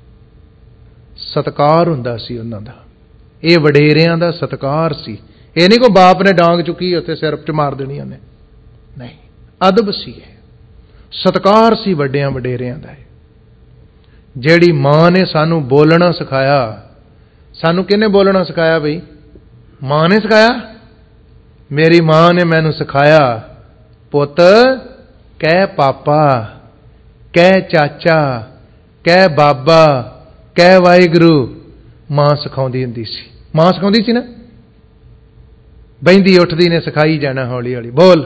ਸਤਿਕਾਰ ਹੁੰਦਾ ਸੀ ਉਹਨਾਂ ਦਾ, ਇਹ ਵਡੇਰਿਆਂ ਦਾ ਸਤਿਕਾਰ ਸੀ। ਇਹ ਨਹੀਂ ਕੋਈ ਬਾਪ ਨੇ ਡਾਂਗ ਚੁੱਕੀ ਉੱਥੇ ਸਿਰ 'ਚ ਮਾਰ ਦੇਣੀ ਉਹਨੇ, ਨਹੀਂ, ਅਦਬ ਸੀ, ਸਤਿਕਾਰ ਸੀ ਵੱਡਿਆਂ ਵਡੇਰਿਆਂ ਦਾ। ਜਿਹੜੀ ਮਾਂ ਨੇ ਸਾਨੂੰ ਬੋਲਣਾ ਸਿਖਾਇਆ, ਸਾਨੂੰ ਕਿਹਨੇ ਬੋਲਣਾ ਸਿਖਾਇਆ ਬਈ? ਮਾਂ ਨੇ ਸਿਖਾਇਆ। ਮੇਰੀ ਮਾਂ ਨੇ ਮੈਨੂੰ ਸਿਖਾਇਆ, ਪੁੱਤ ਕਹਿ ਪਾਪਾ, ਕਹਿ ਚਾਚਾ, ਕਹਿ ਬਾਬਾ, ਕਹਿ ਵਾਹਿਗੁਰੂ। ਮਾਂ ਸਿਖਾਉਂਦੀ ਹੁੰਦੀ ਸੀ, ਮਾਂ ਸਿਖਾਉਂਦੀ ਸੀ ਨਾ, ਬਹਿੰਦੀ ਉੱਠਦੀ ਨੇ ਸਿਖਾਈ ਜਾਣਾ ਹੌਲੀ ਹੌਲੀ, ਬੋਲ।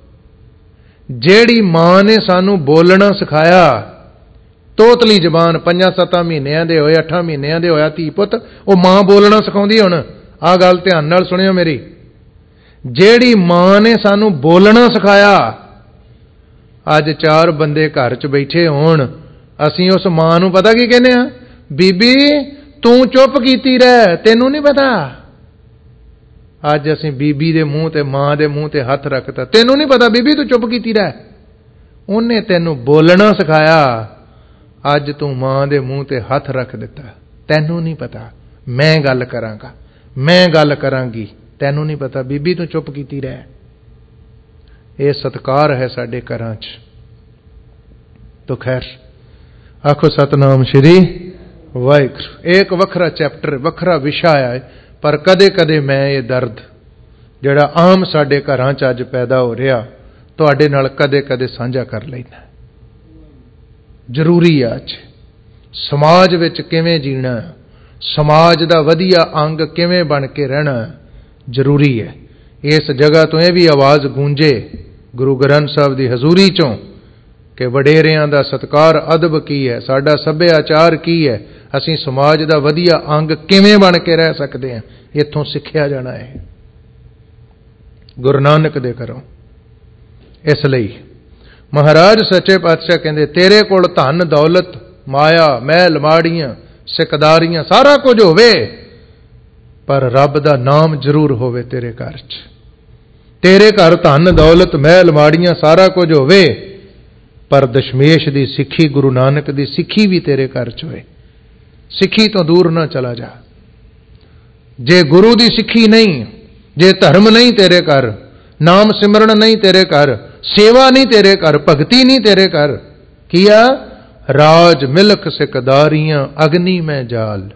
ਜਿਹੜੀ ਮਾਂ ਨੇ ਸਾਨੂੰ ਬੋਲਣਾ ਸਿਖਾਇਆ, ਤੋਤਲੀ ਜ਼ਬਾਨ, ਪੰਜਾਂ ਸੱਤਾਂ ਮਹੀਨਿਆਂ ਦੇ ਹੋਏ, ਅੱਠਾਂ ਮਹੀਨਿਆਂ ਦੇ ਹੋਇਆ ਧੀ ਪੁੱਤ, ਉਹ ਮਾਂ ਬੋਲਣਾ ਸਿਖਾਉਂਦੀ। ਹੁਣ ਆਹ ਗੱਲ ਧਿਆਨ ਨਾਲ ਸੁਣਿਓ ਮੇਰੀ, ਜਿਹੜੀ ਮਾਂ ਨੇ ਸਾਨੂੰ ਬੋਲਣਾ ਸਿਖਾਇਆ, ਅੱਜ ਚਾਰ ਬੰਦੇ ਘਰ 'ਚ ਬੈਠੇ ਹੋਣ, ਅਸੀਂ ਉਸ ਮਾਂ ਨੂੰ ਪਤਾ ਕੀ ਕਹਿੰਦੇ ਆ? ਬੀਬੀ ਤੂੰ ਚੁੱਪ ਕੀਤੀ ਰਹਿ, ਤੈਨੂੰ ਨਹੀਂ ਪਤਾ। ਅੱਜ ਅਸੀਂ ਬੀਬੀ ਦੇ ਮੂੰਹ ਤੇ, ਮਾਂ ਦੇ ਮੂੰਹ ਤੇ ਹੱਥ ਰੱਖਤਾ, ਤੈਨੂੰ ਨਹੀਂ ਪਤਾ ਬੀਬੀ ਤੂੰ ਚੁੱਪ ਕੀਤੀ ਰਹਿ, ਉਹਨੇ ਤੈਨੂੰ ਬੋਲਣਾ ਸਿਖਾਇਆ, ਅੱਜ ਤੂੰ ਮਾਂ ਦੇ ਮੂੰਹ ਤੇ ਹੱਥ ਰੱਖ ਦਿੱਤਾ, ਤੈਨੂੰ ਨਹੀਂ ਪਤਾ। ਮੈਂ ਗੱਲ ਕਰਾਂਗਾ, ਮੈਂ ਗੱਲ ਕਰਾਂਗੀ, ਤੈਨੂੰ ਨਹੀਂ ਪਤਾ ਬੀਬੀ ਤੂੰ ਚੁੱਪ ਕੀਤੀ ਰਹਿ। ਇਹ ਸਤਿਕਾਰ ਹੈ ਸਾਡੇ ਘਰਾਂ 'ਚ। ਤੋ ਖੈਰ, ਆਖੋ ਸਤਨਾਮ ਸ਼੍ਰੀ ਵਾਹਿਗੁਰੂ। ਇਹ ਇੱਕ ਵੱਖਰਾ ਚੈਪਟਰ, ਵੱਖਰਾ ਵਿਸ਼ਾ ਹੈ, ਪਰ ਕਦੇ ਕਦੇ ਮੈਂ ਇਹ ਦਰਦ ਜਿਹੜਾ ਆਮ ਸਾਡੇ ਘਰਾਂ 'ਚ ਅੱਜ ਪੈਦਾ ਹੋ ਰਿਹਾ, ਤੁਹਾਡੇ ਨਾਲ ਕਦੇ ਕਦੇ ਸਾਂਝਾ ਕਰ ਲੈਣਾ। ਜ਼ਰੂਰੀ ਆ ਅੱਜ ਸਮਾਜ ਵਿੱਚ ਕਿਵੇਂ ਜੀਣਾ, ਸਮਾਜ ਦਾ ਵਧੀਆ ਅੰਗ ਕਿਵੇਂ ਬਣ ਕੇ ਰਹਿਣਾ, ਜ਼ਰੂਰੀ ਹੈ। ਇਸ ਜਗ੍ਹਾ ਤੋਂ ਇਹ ਵੀ ਆਵਾਜ਼ ਗੂੰਜੇ ਗੁਰੂ ਗ੍ਰੰਥ ਸਾਹਿਬ ਦੀ ਹਜ਼ੂਰੀ 'ਚੋਂ ਕਿ ਵਡੇਰਿਆਂ ਦਾ ਸਤਿਕਾਰ, ਅਦਬ ਕੀ ਹੈ, ਸਾਡਾ ਸੱਭਿਆਚਾਰ ਕੀ ਹੈ, ਅਸੀਂ ਸਮਾਜ ਦਾ ਵਧੀਆ ਅੰਗ ਕਿਵੇਂ ਬਣ ਕੇ ਰਹਿ ਸਕਦੇ ਹਾਂ, ਇੱਥੋਂ ਸਿੱਖਿਆ ਜਾਣਾ ਹੈ ਗੁਰੂ ਨਾਨਕ ਦੇ ਘਰੋਂ। ਇਸ ਲਈ ਮਹਾਰਾਜ ਸੱਚੇ ਪਾਤਸ਼ਾਹ ਕਹਿੰਦੇ, ਤੇਰੇ ਕੋਲ ਧਨ ਦੌਲਤ, ਮਾਇਆ, ਮਹਿਲ ਮਾੜੀਆਂ, ਸਿਕਦਾਰੀਆਂ, ਸਾਰਾ ਕੁਝ ਹੋਵੇ, ਪਰ ਰੱਬ ਦਾ ਨਾਮ ਜ਼ਰੂਰ ਹੋਵੇ ਤੇਰੇ ਘਰ 'ਚ। ਤੇਰੇ ਘਰ ਧਨ ਦੌਲਤ, ਮਹਿਲ ਮਾੜੀਆਂ, ਸਾਰਾ ਕੁਝ ਹੋਵੇ, ਪਰ ਦਸ਼ਮੇਸ਼ ਦੀ ਸਿੱਖੀ, ਗੁਰੂ ਨਾਨਕ ਦੀ ਸਿੱਖੀ ਵੀ ਤੇਰੇ ਘਰ 'ਚ ਹੋਏ। ਸਿੱਖੀ ਤੋਂ ਦੂਰ ਨਾ ਚਲਾ ਜਾ। ਜੇ ਗੁਰੂ ਦੀ ਸਿੱਖੀ ਨਹੀਂ, ਜੇ ਧਰਮ ਨਹੀਂ ਤੇਰੇ ਘਰ, ਨਾਮ ਸਿਮਰਨ ਨਹੀਂ ਤੇਰੇ ਘਰ, ਸੇਵਾ ਨਹੀਂ ਤੇਰੇ ਘਰ, ਭਗਤੀ ਨਹੀਂ ਤੇਰੇ ਘਰ, ਕੀਆ ਰਾਜ ਮਿਲਕ ਸਿਕਦਾਰੀਆਂ ਅਗਨੀ ਮੈਂ ਜਾਲ।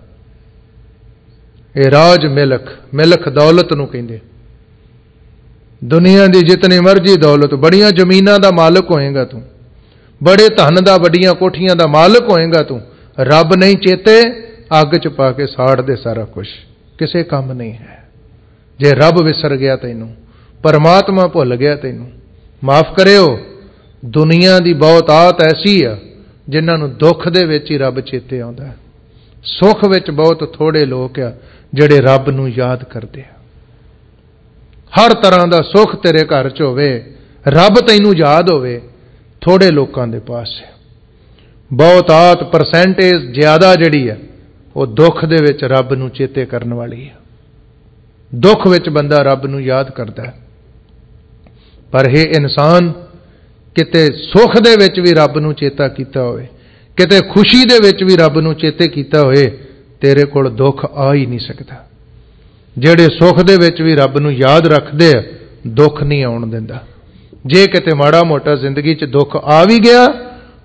ਇਹ ਰਾਜ ਮਿਲਕ, ਮਿਲਕ ਦੌਲਤ ਨੂੰ ਕਹਿੰਦੇ। ਦੁਨੀਆ ਦੀ ਜਿਤਨੀ ਮਰਜ਼ੀ ਦੌਲਤ, ਬੜੀਆਂ ਜ਼ਮੀਨਾਂ ਦਾ ਮਾਲਕ ਹੋਏਗਾ ਤੂੰ, ਬੜੇ ਧਨ ਦਾ, ਵੱਡੀਆਂ ਕੋਠੀਆਂ ਦਾ ਮਾਲਕ ਹੋਏਗਾ ਤੂੰ, ਰੱਬ ਨਹੀਂ ਚੇਤੇ, ਅੱਗ 'ਚ ਪਾ ਕੇ ਸਾੜ ਦੇ ਸਾਰਾ ਕੁਝ, ਕਿਸੇ ਕੰਮ ਨਹੀਂ ਹੈ। ਜੇ ਰੱਬ ਵਿਸਰ ਗਿਆ ਤੈਨੂੰ, ਪਰਮਾਤਮਾ ਭੁੱਲ ਗਿਆ ਤੈਨੂੰ, ਮਾਫ ਕਰਿਓ, ਦੁਨੀਆ ਦੀ ਬਹੁਤ ਆਤ ਐਸੀ ਆ ਜਿਨ੍ਹਾਂ ਨੂੰ ਦੁੱਖ ਦੇ ਵਿੱਚ ਹੀ ਰੱਬ ਚੇਤੇ ਆਉਂਦਾ, ਸੁੱਖ ਵਿੱਚ ਬਹੁਤ ਥੋੜੇ ਲੋਕ ਆ ਜਿਹੜੇ ਰੱਬ ਨੂੰ ਯਾਦ ਕਰਦੇ ਆ। ਹਰ ਤਰ੍ਹਾਂ ਦਾ ਸੁੱਖ ਤੇਰੇ ਘਰ 'ਚ ਹੋਵੇ, ਰੱਬ ਤੈਨੂੰ ਯਾਦ ਹੋਵੇ, ਥੋੜੇ ਲੋਕਾਂ ਦੇ ਪਾਸ ਹੈ। ਬਹੁਤ ਆਤ ਪਰਸੈਂਟੇਜ ਜ਼ਿਆਦਾ ਜਿਹੜੀ ਹੈ ਉਹ ਦੁੱਖ ਦੇ ਵਿੱਚ ਰੱਬ ਨੂੰ ਚੇਤੇ ਕਰਨ ਵਾਲੀ ਹੈ। ਦੁੱਖ ਵਿੱਚ ਬੰਦਾ ਰੱਬ ਨੂੰ ਯਾਦ ਕਰਦਾ ਹੈ, ਪਰ ਇਹ ਇਨਸਾਨ ਕਿਤੇ ਸੁੱਖ ਦੇ ਵਿੱਚ ਵੀ ਰੱਬ ਨੂੰ ਚੇਤਾ ਕੀਤਾ ਹੋਵੇ, ਕਿਤੇ ਖੁਸ਼ੀ ਦੇ ਵਿੱਚ ਵੀ ਰੱਬ ਨੂੰ ਚੇਤੇ ਕੀਤਾ ਹੋਏ, ਤੇਰੇ ਕੋਲ ਦੁੱਖ ਆ ਹੀ ਨਹੀਂ ਸਕਦਾ। ਜਿਹੜੇ ਸੁੱਖ ਦੇ ਵਿੱਚ ਵੀ ਰੱਬ ਨੂੰ ਯਾਦ ਰੱਖਦੇ ਆ, ਦੁੱਖ ਨਹੀਂ ਆਉਣ ਦਿੰਦਾ। ਜੇ ਕਿਤੇ ਮਾੜਾ ਮੋਟਾ ਜ਼ਿੰਦਗੀ 'ਚ ਦੁੱਖ ਆ ਵੀ ਗਿਆ,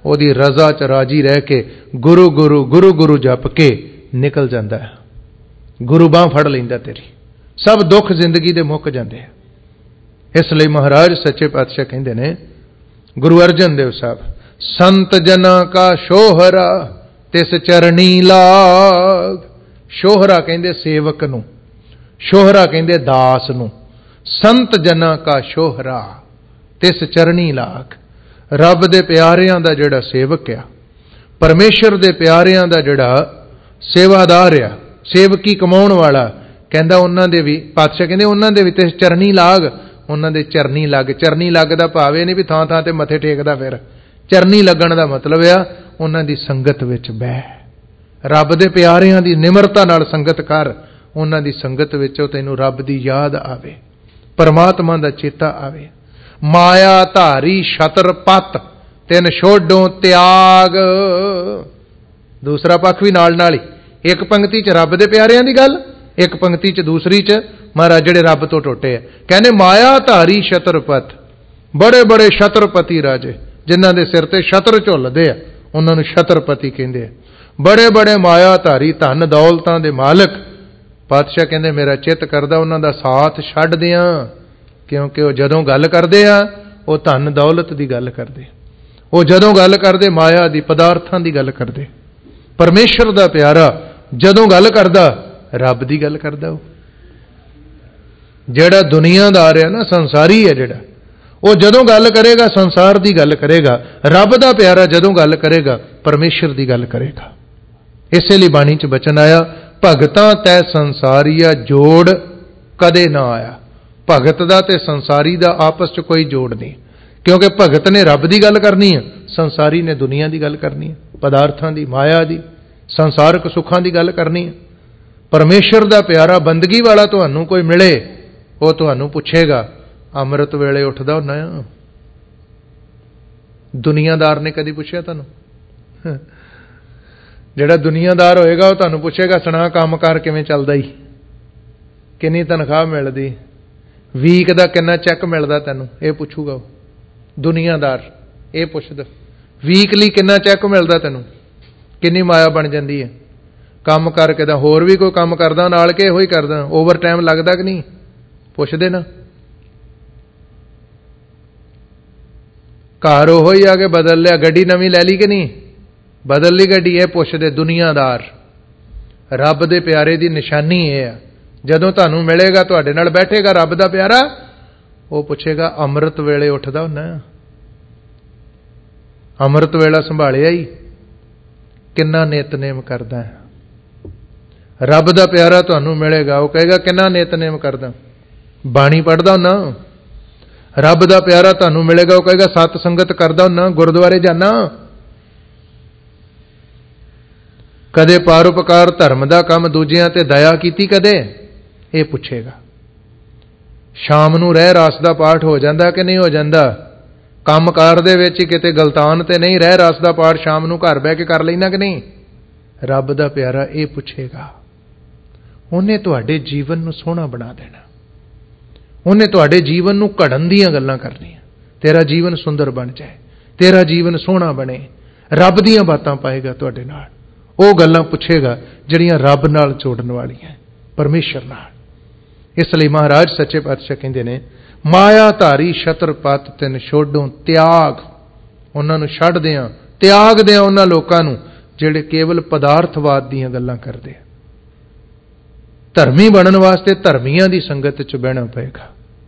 ਉਹਦੀ ਰਜ਼ਾ ਚ ਰਾਜੀ ਰਹਿ ਕੇ ਗੁਰੂ ਗੁਰੂ ਗੁਰੂ ਗੁਰੂ ਜਪ ਕੇ ਨਿਕਲ ਜਾਂਦਾ ਹੈ। ਗੁਰੂ ਬਾਂਹ ਫੜ ਲੈਂਦਾ ਤੇਰੀ, ਸਭ ਦੁੱਖ ਜ਼ਿੰਦਗੀ ਦੇ ਮੁੱਕ ਜਾਂਦੇ ਆ। ਇਸ ਲਈ ਮਹਾਰਾਜ ਸੱਚੇ ਪਾਤਸ਼ਾਹ ਕਹਿੰਦੇ ਨੇ, ਗੁਰੂ ਅਰਜਨ ਦੇਵ ਸਾਹਿਬ, ਸੰਤ ਜਨਾਂ ਕਾ ਸ਼ੋਹਰਾ ਤਿਸ ਚਰਣੀ ਲਾਗ। ਸ਼ੋਹਰਾ ਕਹਿੰਦੇ ਸੇਵਕ ਨੂੰ, ਸ਼ੋਹਰਾ ਕਹਿੰਦੇ ਦਾਸ ਨੂੰ। ਸੰਤ ਜਨਾਂ ਕਾ ਸ਼ੋਹਰਾ ਤਿਸ ਚਰਣੀ ਲਾਗ। ਰੱਬ ਦੇ ਪਿਆਰਿਆਂ ਦਾ ਜਿਹੜਾ ਸੇਵਕ ਆ, ਪਰਮੇਸ਼ਰ ਦੇ ਪਿਆਰਿਆਂ ਦਾ ਜਿਹੜਾ ਸੇਵਾਦਾਰ ਆ, ਸੇਵਕੀ ਕਮਾਉਣ ਵਾਲਾ, ਕਹਿੰਦਾ ਉਹਨਾਂ ਦੇ ਵੀ, ਪਾਤਸ਼ਾਹ ਕਹਿੰਦੇ ਉਹਨਾਂ ਦੇ ਵੀ ਤੇ ਚਰਨੀ ਲਾਗ, ਉਹਨਾਂ ਦੇ ਚਰਨੀ ਲੱਗ। ਚਰਨੀ ਲੱਗ ਦਾ ਭਾਵ ਇਹ ਨਹੀਂ ਵੀ ਥਾਂ ਥਾਂ ਤੇ ਮੱਥੇ ਟੇਕਦਾ ਫਿਰ। ਚਰਨੀ ਲੱਗਣ ਦਾ ਮਤਲਬ ਆ ਉਹਨਾਂ ਦੀ ਸੰਗਤ ਵਿੱਚ ਬਹਿ, ਰੱਬ ਦੇ ਪਿਆਰਿਆਂ ਦੀ ਨਿਮਰਤਾ ਨਾਲ ਸੰਗਤ ਕਰ। ਉਹਨਾਂ ਦੀ ਸੰਗਤ ਵਿੱਚੋਂ ਤੈਨੂੰ ਰੱਬ ਦੀ ਯਾਦ ਆਵੇ, ਪਰਮਾਤਮਾ ਦਾ ਚੇਤਾ ਆਵੇ। ਮਾਇਆ ਧਾਰੀ ਛਤਰ ਪੱਤ ਤਿਨ ਛੋਡੋਂ ਤਿਆਗ। ਦੂਸਰਾ ਪੱਖ ਵੀ ਨਾਲ ਨਾਲ ਹੀ, ਇੱਕ ਪੰਕਤੀ ਚ ਰੱਬ ਦੇ ਪਿਆਰਿਆਂ ਦੀ ਗੱਲ, ਇੱਕ ਪੰਕਤੀ ਚ ਦੂਸਰੀ ਚ ਮਹਾਰਾਜ ਜਿਹੜੇ ਰੱਬ ਤੋਂ ਟੁੱਟੇ ਆ। ਕਹਿੰਦੇ ਮਾਇਆ ਧਾਰੀ ਛਤਰਪਤ, ਬੜੇ ਬੜੇ ਛਤਰਪਤੀ ਰਾਜੇ ਜਿਨ੍ਹਾਂ ਦੇ ਸਿਰ ਤੇ ਛਤਰ ਝੁੱਲਦੇ ਆ, ਉਹਨਾਂ ਨੂੰ ਛਤਰਪਤੀ ਕਹਿੰਦੇ ਆ। ਬੜੇ ਬੜੇ ਮਾਇਆ ਧਾਰੀ, ਧਨ ਦੌਲਤਾਂ ਦੇ ਮਾਲਕ। ਪਾਤਸ਼ਾਹ ਕਹਿੰਦੇ ਮੇਰਾ ਚਿੱਤ ਕਰਦਾ ਉਹਨਾਂ ਦਾ ਸਾਥ ਛੱਡ ਦਿਆਂ, ਕਿਉਂਕਿ ਉਹ ਜਦੋਂ ਗੱਲ ਕਰਦੇ ਆ ਉਹ ਧਨ ਦੌਲਤ ਦੀ ਗੱਲ ਕਰਦੇ, ਉਹ ਜਦੋਂ ਗੱਲ ਕਰਦੇ ਮਾਇਆ ਦੀ, ਪਦਾਰਥਾਂ ਦੀ ਗੱਲ ਕਰਦੇ। ਪਰਮੇਸ਼ਰ ਦਾ ਪਿਆਰਾ ਜਦੋਂ ਗੱਲ ਕਰਦਾ ਰੱਬ ਦੀ ਗੱਲ ਕਰਦਾ। ਉਹ ਜਿਹੜਾ ਦੁਨੀਆਦਾਰ ਹੈ ਨਾ, ਸੰਸਾਰੀ ਹੈ ਜਿਹੜਾ, ਉਹ ਜਦੋਂ ਗੱਲ ਕਰੇਗਾ ਸੰਸਾਰ ਦੀ ਗੱਲ ਕਰੇਗਾ। ਰੱਬ ਦਾ ਪਿਆਰਾ ਜਦੋਂ ਗੱਲ ਕਰੇਗਾ ਪਰਮੇਸ਼ਰ ਦੀ ਗੱਲ ਕਰੇਗਾ। ਇਸੇ ਲਈ ਬਾਣੀ ਚ ਬਚਨ ਆਇਆ, ਭਗਤਾਂ ਤੈ ਸੰਸਾਰੀਆ ਜੋੜ ਕਦੇ ਨਾ ਆਇਆ। ਭਗਤ ਦਾ ਤੇ ਸੰਸਾਰੀ ਦਾ ਆਪਸ ਚ ਕੋਈ ਜੋੜ ਨਹੀਂ, ਕਿਉਂਕਿ ਭਗਤ ਨੇ ਰੱਬ ਦੀ ਗੱਲ ਕਰਨੀ ਹੈ, ਸੰਸਾਰੀ ਨੇ ਦੁਨੀਆ ਦੀ ਗੱਲ ਕਰਨੀ ਹੈ, ਪਦਾਰਥਾਂ ਦੀ, ਮਾਇਆ ਦੀ, ਸੰਸਾਰਕ ਸੁੱਖਾਂ ਦੀ ਗੱਲ ਕਰਨੀ ਹੈ। ਪਰਮੇਸ਼ਰ ਦਾ ਪਿਆਰਾ ਬੰਦਗੀ ਵਾਲਾ ਤੁਹਾਨੂੰ ਕੋਈ ਮਿਲੇ, ਉਹ ਤੁਹਾਨੂੰ ਪੁੱਛੇਗਾ ਅੰਮ੍ਰਿਤ ਵੇਲੇ ਉੱਠਦਾ ਹੁੰਦਾ ਆ? ਦੁਨੀਆਦਾਰ ਨੇ ਕਦੀ ਪੁੱਛਿਆ ਤੁਹਾਨੂੰ? ਜਿਹੜਾ ਦੁਨੀਆਦਾਰ ਹੋਏਗਾ ਉਹ ਤੁਹਾਨੂੰ ਪੁੱਛੇਗਾ ਸੁਣਾ ਕੰਮਕਾਰ ਕਿਵੇਂ ਚੱਲਦਾ ਹੀ, ਕਿੰਨੀ ਤਨਖਾਹ ਮਿਲਦੀ, ਵੀਕ ਦਾ ਕਿੰਨਾ ਚੈੱਕ ਮਿਲਦਾ ਤੈਨੂੰ, ਇਹ ਪੁੱਛੂਗਾ ਉਹ ਦੁਨੀਆਦਾਰ। ਇਹ ਪੁੱਛਦਾ ਵੀਕਲੀ ਕਿੰਨਾ ਚੈੱਕ ਮਿਲਦਾ ਤੈਨੂੰ, ਕਿੰਨੀ ਮਾਇਆ ਬਣ ਜਾਂਦੀ ਹੈ ਕੰਮ ਕਰਕੇ। ਤਾਂ ਹੋਰ ਵੀ ਕੋਈ ਕੰਮ ਕਰਦਾ ਨਾਲ ਕਿ ਇਹੋ ਹੀ ਕਰਦਾ, ਓਵਰ ਟਾਈਮ ਲੱਗਦਾ ਕਿ ਨਹੀਂ, ਪੁੱਛਦੇ ਨਾ। ਘਰ ਉਹੋ ਹੀ ਆ ਕੇ ਬਦਲ ਲਿਆ, ਗੱਡੀ ਨਵੀਂ ਲੈ ਲਈ ਕਿ ਨਹੀਂ, ਬਦਲ ਲਈ ਗੱਡੀ, ਇਹ ਪੁੱਛਦੇ ਦੁਨੀਆਦਾਰ। ਰੱਬ ਦੇ ਪਿਆਰੇ ਦੀ ਨਿਸ਼ਾਨੀ ਇਹ ਆ, ਜਦੋਂ ਤੁਹਾਨੂੰ ਮਿਲੇਗਾ, ਤੁਹਾਡੇ ਨਾਲ ਬੈਠੇਗਾ ਰੱਬ ਦਾ ਪਿਆਰਾ, ਉਹ ਪੁੱਛੇਗਾ ਅੰਮ੍ਰਿਤ ਵੇਲੇ ਉੱਠਦਾ ਹੁੰਦਾ? ਅੰਮ੍ਰਿਤ ਵੇਲਾ ਸੰਭਾਲਿਆ ਹੀ, ਕਿੰਨਾ ਨਿਤਨੇਮ ਕਰਦਾ ਹੈ? ਰੱਬ ਦਾ ਪਿਆਰਾ ਤੁਹਾਨੂੰ ਮਿਲੇਗਾ, ਉਹ ਕਹੇਗਾ ਕਿੰਨਾ ਨਿਤਨੇਮ ਕਰਦਾ, ਬਾਣੀ ਪੜ੍ਹਦਾ ਹੁੰਦਾ? ਰੱਬ ਦਾ ਪਿਆਰਾ ਤੁਹਾਨੂੰ ਮਿਲੇਗਾ, ਉਹ ਕਹੇਗਾ ਸਤ ਸੰਗਤ ਕਰਦਾ ਹੁੰਦਾ, ਗੁਰਦੁਆਰੇ ਜਾਣਾ? ਕਦੇ ਪਰਉਪਕਾਰ ਧਰਮ ਦਾ ਕੰਮ ਦੂਜਿਆਂ ਤੇ ਦਇਆ ਕੀਤੀ ਕਦੇ? ਇਹ ਪੁੱਛੇਗਾ। ਸ਼ਾਮ ਨੂੰ ਰਹਿ ਰਾਸ ਦਾ ਪਾਠ ਹੋ ਜਾਂਦਾ ਕਿ ਨਹੀਂ ਹੋ ਜਾਂਦਾ? ਕੰਮਕਾਰ ਦੇ ਵਿੱਚ ਹੀ ਕਿਤੇ ਗਲਤਾਨ ਤੇ ਨਹੀਂ, ਰਹਿ ਰਾਸ ਦਾ ਪਾਠ ਸ਼ਾਮ ਨੂੰ ਘਰ ਬਹਿ ਕੇ ਕਰ ਲੈਣਾ ਕਿ ਨਹੀਂ? ਰੱਬ ਦਾ ਪਿਆਰਾ ਇਹ ਪੁੱਛੇਗਾ। ਉਹਨੇ ਤੁਹਾਡੇ ਜੀਵਨ ਨੂੰ ਸੋਹਣਾ ਬਣਾ ਦੇਣਾ, ਉਹਨੇ ਤੁਹਾਡੇ ਜੀਵਨ ਨੂੰ ਘੜਨ ਦੀਆਂ ਗੱਲਾਂ ਕਰਨੀਆਂ। ਤੇਰਾ ਜੀਵਨ ਸੁੰਦਰ ਬਣ ਜਾਏ, ਤੇਰਾ ਜੀਵਨ ਸੋਹਣਾ ਬਣੇ, ਰੱਬ ਦੀਆਂ ਬਾਤਾਂ ਪਾਏਗਾ ਤੁਹਾਡੇ ਨਾਲ। ਉਹ ਗੱਲਾਂ ਪੁੱਛੇਗਾ ਜਿਹੜੀਆਂ ਰੱਬ ਨਾਲ ਜੋੜਨ ਵਾਲੀਆਂ, ਪਰਮੇਸ਼ਰ ਨਾਲ। ਇਸ ਲਈ ਮਹਾਰਾਜ ਸੱਚੇ ਪਾਤਸ਼ਾਹ ਕਹਿੰਦੇ ਨੇ, ਮਾਇਆ ਧਾਰੀ ਛਤਰਪਤ ਤਿਨ ਛੋਡੋਂ ਤਿਆਗ। ਉਹਨਾਂ ਨੂੰ ਛੱਡ ਦਿਆਂ, ਤਿਆਗ ਦਿਆਂ ਉਹਨਾਂ ਲੋਕਾਂ ਨੂੰ ਜਿਹੜੇ ਕੇਵਲ ਪਦਾਰਥਵਾਦ ਦੀਆਂ ਗੱਲਾਂ ਕਰਦੇ ਆ। ਧਰਮੀ ਬਣਨ ਵਾਸਤੇ ਧਰਮੀਆਂ ਦੀ ਸੰਗਤ 'ਚ ਬਹਿਣਾ ਪਏਗਾ।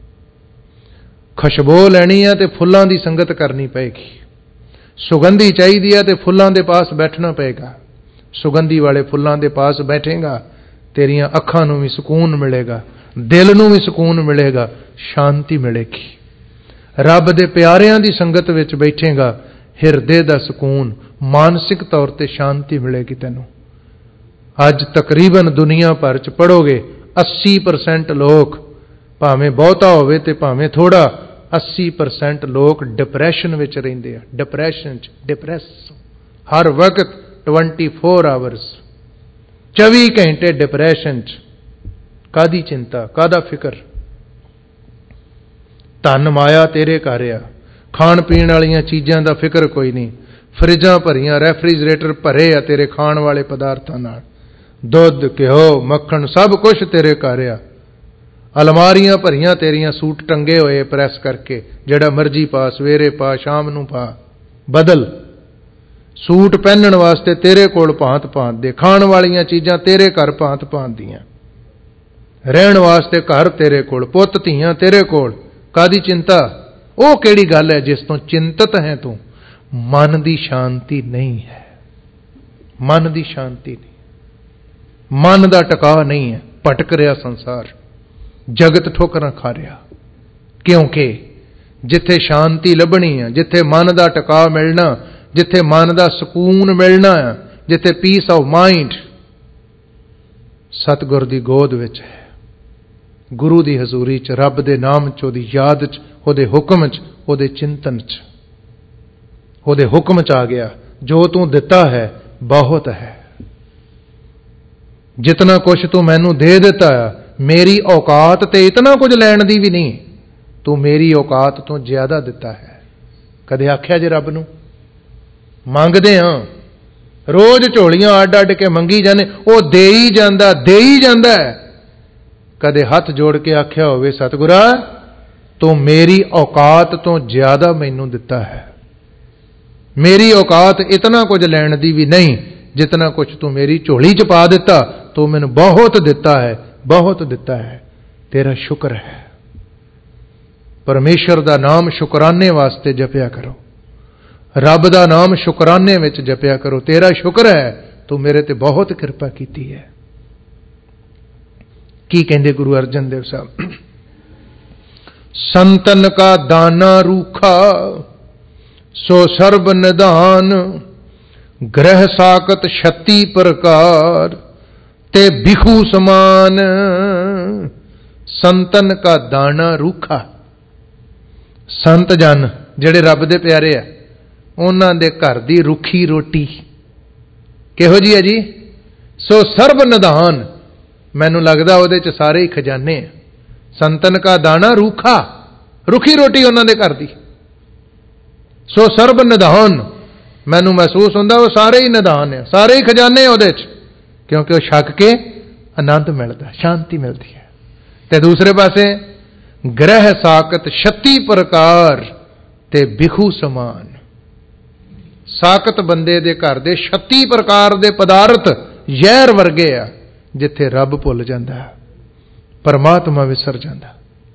ਖੁਸ਼ਬੂ ਲੈਣੀ ਆ ਤੇ ਫੁੱਲਾਂ ਦੀ ਸੰਗਤ ਕਰਨੀ ਪਏਗੀ। ਸੁਗੰਧੀ ਚਾਹੀਦੀ ਆ ਤੇ ਫੁੱਲਾਂ ਦੇ ਪਾਸ ਬੈਠਣਾ ਪਏਗਾ। ਸੁਗੰਧੀ ਵਾਲੇ ਫੁੱਲਾਂ ਦੇ ਪਾਸ ਬੈਠੇਗਾ, ਤੇਰੀਆਂ ਅੱਖਾਂ ਨੂੰ ਵੀ ਸਕੂਨ ਮਿਲੇਗਾ, ਦਿਲ ਨੂੰ ਵੀ ਸਕੂਨ ਮਿਲੇਗਾ, ਸ਼ਾਂਤੀ ਮਿਲੇਗੀ। ਰੱਬ ਦੇ ਪਿਆਰਿਆਂ ਦੀ ਸੰਗਤ ਵਿੱਚ ਬੈਠੇਗਾ, ਹਿਰਦੇ ਦਾ ਸਕੂਨ, ਮਾਨਸਿਕ ਤੌਰ ਤੇ ਸ਼ਾਂਤੀ ਮਿਲੇਗੀ ਤੈਨੂੰ। ਅੱਜ ਤਕਰੀਬਨ ਦੁਨੀਆ ਭਰ ਚ ਪੜੋਗੇ, अस्सी परसेंट ਲੋਕ, ਭਾਵੇਂ ਬਹੁਤਾ ਹੋਵੇ ਤੇ ਭਾਵੇਂ ਥੋੜਾ, अस्सी परसेंट ਲੋਕ ਡਿਪਰੈਸ਼ਨ ਵਿੱਚ ਰਹਿੰਦੇ ਆ। ਡਿਪਰੈਸ਼ਨ ਚ, ਡਿਪਰੈਸ ਹਰ ਵਕਤ ਚੌਬੀ ਆਵਰਸ, ਚੌਵੀ ਘੰਟੇ ਡਿਪਰੈਸ਼ਨ ਚ। ਕਾਦੀ ਚਿੰਤਾ, ਕਾਦਾ ਫਿਕਰ? ਧਨ ਮਾਇਆ ਤੇਰੇ ਘਰ ਆ, ਖਾਣ ਪੀਣ ਵਾਲੀਆਂ ਚੀਜ਼ਾਂ ਦਾ ਫਿਕਰ ਕੋਈ ਨਹੀਂ, फ्रिजां भरियां, रैफ्रिजरेटर भरे आ तेरे खाण वाले पदार्थां नाल, दुध घिओ मक्खण सब कुछ तेरे घर आ। अलमारियां भरियां तेरियां सूट टंगे होए प्रैस करके, जिहड़ा मर्जी पा, सवेरे पा, शाम नूं पा, बदल। सूट पहनण वास्ते तेरे कोल भांत भांत दे, खाण वालियां चीज़ां तेरे घर भांत भांत दियां, रहण वास्ते घर तेरे कोल, पुत्त धीआं तेरे कोल। कादी चिंता? ਉਹ ਕਿਹੜੀ ਗੱਲ है जिस तो चिंतित है तू? मन की शांति नहीं है, मन की शांति नहीं, मन का टका नहीं है, भटक रहा संसार, जगत ठोकरां खा रहा। क्योंकि जिथे शांति लभनी है, जिथे मन का टका मिलना, जिथे मन का सुकून मिलना है, जिथे पीस ऑफ माइंड सतगुर की गोद विच है, गुरु की हजूरी च, रब के नाम च, ओदी याद च, ओदे हुक्म च, ओदे चिंतन च, ओदे हुक्म च आ गया। जो तू दिता है बहुत है, जितना कुछ तू मैनू दे दिता है, मेरी औकात ते इतना कुछ लैण दी भी नहीं, तू मेरी औकात तो ज्यादा दिता है। कदे आख्या जे रब नू? मंगदे हां, रोज झोलियां अड अड के मंगी जाने, वो दे ही जांदा, दे ही जांदा है। कदे हथ जोड़ के आख्या होवे सतगुरा तो मेरी औकात तो ज्यादा मैनू दिता है, मेरी औकात इतना कुछ लैण दी भी नहीं, जितना कुछ तू मेरी झोली च पा दिता, तो मैनू बहुत दिता है, बहुत दिता है, तेरा शुक्र है। परमेश्वर दा नाम शुकराने वास्ते जपया करो, रब दा नाम शुकराने विच जपया करो। तेरा शुक्र है, तू मेरे ते बहुत कृपा कीती है। की कहंदे गुरु अर्जन देव साहब? संतन का दाना रूखा सो सर्ब निदान, ग्रह साकत छत्ती प्रकार ते बिखू समान। संतन का दाना रूखा, संत जन जेड़े रब दे प्यारे आ, उन्हां दे घर दी रुखी रोटी किहो जी है जी? सो सर्ब निदान, मैनू लगदा उहदे च सारे ही खजाने। संतन का दाना रूखा, रुखी रोटी उन्हां दे घर दी। सो सर्ब निधान, मैनू महसूस हुंदा वो सारे ही निधान है, सारे ही खजाने उहदे च, क्योंकि वह छक के आनंद मिलता, शांति मिलती है। ते दूसरे पासे ग्रह साकत छत्ती प्रकार ते बिखू समान। साकत बंदे दे घर दे छत्ती प्रकार दे पदार्थ जहर वर्गे आ, जिथे रब भुल जांदा, परमात्मा विसर जांदा।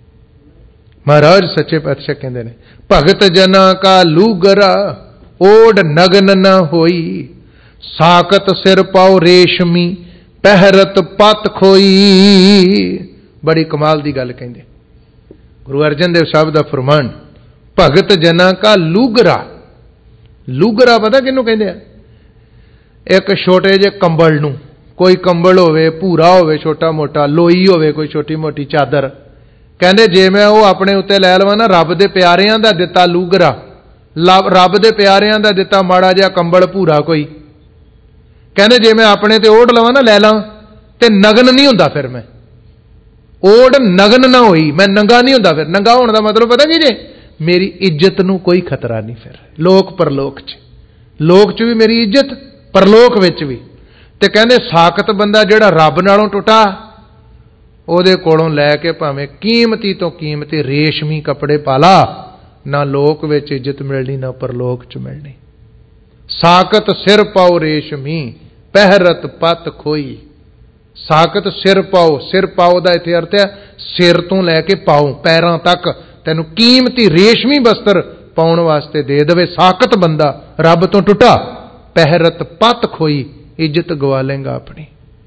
महाराज सच्चे पातशाह कहते हैं, भगत जना का लूगरा ओढ़ नगन न होई, साकत सिर पाओ रेशमी पहरत पत खोई। बड़ी कमाल की गल कहते गुरु अर्जन देव साहब का फरमान, भगत जना का लूगरा। लूगरा पता किनू कहते हैं? एक छोटे जे कंबल नू, कोई कंबल होवे भूरा होवे छोटा मोटा, लोई होवे कोई छोटी मोटी चादर, कहते जे मैं वो अपने उत्ते लै लवां ना, रब दे प्यारियां दा दिता लूगरा, रब दे प्यारियां दा दिता माड़ा जिहा कंबल भूरा कोई, कहते जे मैं अपने ते ओढ़ लवां ना, लै लां, ते नगन नहीं हुंदा। फिर मैं ओढ़ नगन ना होई, मैं नंगा नहीं हुंदा। फिर नंगा होने का मतलब पता की जे? मेरी इज्जत नूं कोई खतरा नहीं। फिर लोक परलोक च, लोक च भी मेरी इज्जत, परलोक विच भी। ते कहंदे साकत बंदा जिहड़ा रब नालों टुटा, ਉਹਦੇ ਕੋਲੋਂ ਲੈ ਕੇ ਭਾਵੇਂ ਕੀਮਤੀ ਤੋਂ ਕੀਮਤੀ ਰੇਸ਼ਮੀ ਕੱਪੜੇ ਪਾ ਲਾ, ਨਾ ਲੋਕ ਵਿੱਚ ਇੱਜ਼ਤ ਮਿਲਣੀ, ਨਾ ਪਰਲੋਕ ਚ ਮਿਲਣੀ। ਸਾਕਤ ਸਿਰ ਪਾਓ ਰੇਸ਼ਮੀ ਪਹਿਰਤ ਪਤ ਖੋਈ। ਸਾਕਤ ਸਿਰ ਪਾਓ, ਸਿਰ ਪਾਓ ਦਾ ਇੱਥੇ ਅਰਥ ਹੈ ਸਿਰ ਤੋਂ ਲੈ ਕੇ ਪਾਓ ਪੈਰਾਂ ਤੱਕ ਤੈਨੂੰ ਕੀਮਤੀ ਰੇਸ਼ਮੀ ਬਸਤਰ ਪਾਉਣ ਵਾਸਤੇ ਦੇ ਦੇਵੇ। ਸਾਕਤ ਬੰਦਾ ਰੱਬ ਤੋਂ ਟੁੱਟਾ, ਪਹਿਰਤ ਪਤ ਖੋਈ, ਇੱਜ਼ਤ ਗਵਾ ਲੇਗਾ ਆਪਣੀ।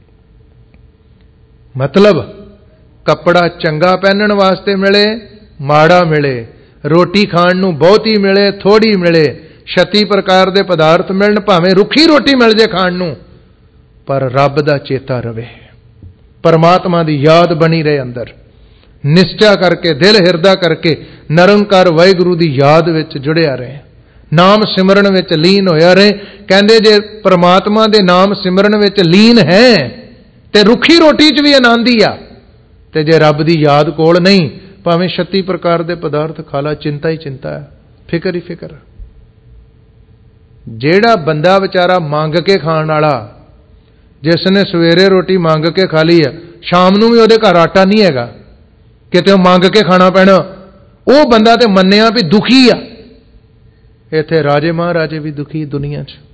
मतलब कपड़ा चंगा पहनण वास्ते मिले, माड़ा मिले, रोटी खाण नूं बहुती मिले, थोड़ी मिले, छत्ती प्रकार दे पदार्थ मिलन, भावें रुखी रोटी मिल जाए खाण नूं, पर रब दा चेता रवे, परमात्मा दी याद बनी रहे अंदर, निश्चा करके दिल हिरदा करके निरंकार वाहिगुरू दी याद विच जुड़िया रहे, नाम सिमरन विच लीन होया रहे। कहंदे जे परमात्मा दे नाम सिमरन विच लीन है ते रुखी रोटी च भी आनंद ही आ, ते जे रब दी याद कोल नहीं, भावें छत्ती प्रकार दे पदार्थ खा ला, चिंता ही चिंता है, फिकर ही फिकर। ਜਿਹੜਾ ਬੰਦਾ ਵਿਚਾਰਾ ਮੰਗ ਕੇ ਖਾਣ ਵਾਲਾ, ਜਿਸ ਨੇ ਸਵੇਰੇ ਰੋਟੀ ਮੰਗ ਕੇ ਖਾ ਲਈ ਹੈ, ਸ਼ਾਮ ਨੂੰ ਵੀ ਉਹਦੇ ਘਰ ਆਟਾ ਨਹੀਂ ਹੈਗਾ, ਕਿਤੇ ਉਹ ਮੰਗ ਕੇ ਖਾਣਾ ਪੈਣਾ, ਉਹ ਬੰਦਾ ਤੇ ਮੰਨਿਆ ਵੀ ਦੁਖੀ ਆ। ਇੱਥੇ ਰਾਜੇ ਮਹਾਰਾਜੇ ਵੀ ਦੁਖੀ ਦੁਨੀਆ 'ਚ।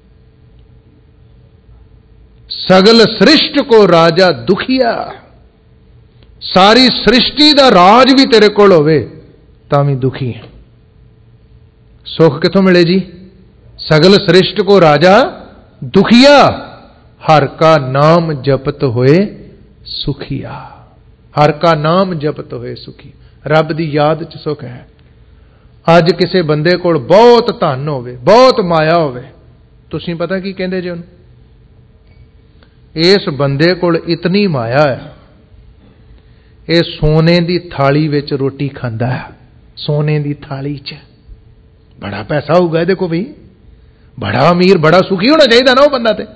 ਸਗਲ ਸ੍ਰਿਸ਼ਟ ਕੋ ਰਾਜਾ ਦੁਖੀਆ। ਸਾਰੀ ਸ੍ਰਿਸ਼ਟੀ ਦਾ ਰਾਜ ਵੀ ਤੇਰੇ ਕੋਲ ਹੋਵੇ ਤਾਂ ਵੀ ਦੁਖੀ ਹੈ। ਸੁਖ ਕਿੱਥੋਂ ਮਿਲੇ ਜੀ? ਸਗਲ ਸ੍ਰਿਸ਼ਟ ਕੋ ਰਾਜਾ ਦੁਖੀਆ, ਹਰ ਕਾ ਨਾਮ ਜਪਤ ਹੋਏ ਸੁਖੀਆ। ਹਰ ਕਾ ਨਾਮ ਜਪਤ ਹੋਏ ਸੁਖੀ। ਰੱਬ ਦੀ ਯਾਦ 'ਚ ਸੁਖ ਹੈ। ਅੱਜ ਕਿਸੇ ਬੰਦੇ ਕੋਲ ਬਹੁਤ ਧਨ ਹੋਵੇ, ਬਹੁਤ ਮਾਇਆ ਹੋਵੇ, ਤੁਸੀਂ ਪਤਾ ਕੀ ਕਹਿੰਦੇ ਜੀ ਉਹਨੂੰ? ਇਸ ਬੰਦੇ ਕੋਲ ਇਤਨੀ ਮਾਇਆ ਹੈ, ਇਹ ਸੋਨੇ ਦੀ ਥਾਲੀ ਵਿੱਚ ਰੋਟੀ ਖਾਂਦਾ ਹੈ। ਸੋਨੇ ਦੀ ਥਾਲੀ 'ਚ ਬੜਾ ਪੈਸਾ ਹੋਊਗਾ ਇਹਦੇ ਕੋਲ ਵੀ, ਬੜਾ ਅਮੀਰ, ਬੜਾ ਸੁਖੀ ਹੋਣਾ ਚਾਹੀਦਾ ਨਾ ਉਹ ਬੰਦਾ। ਤੇ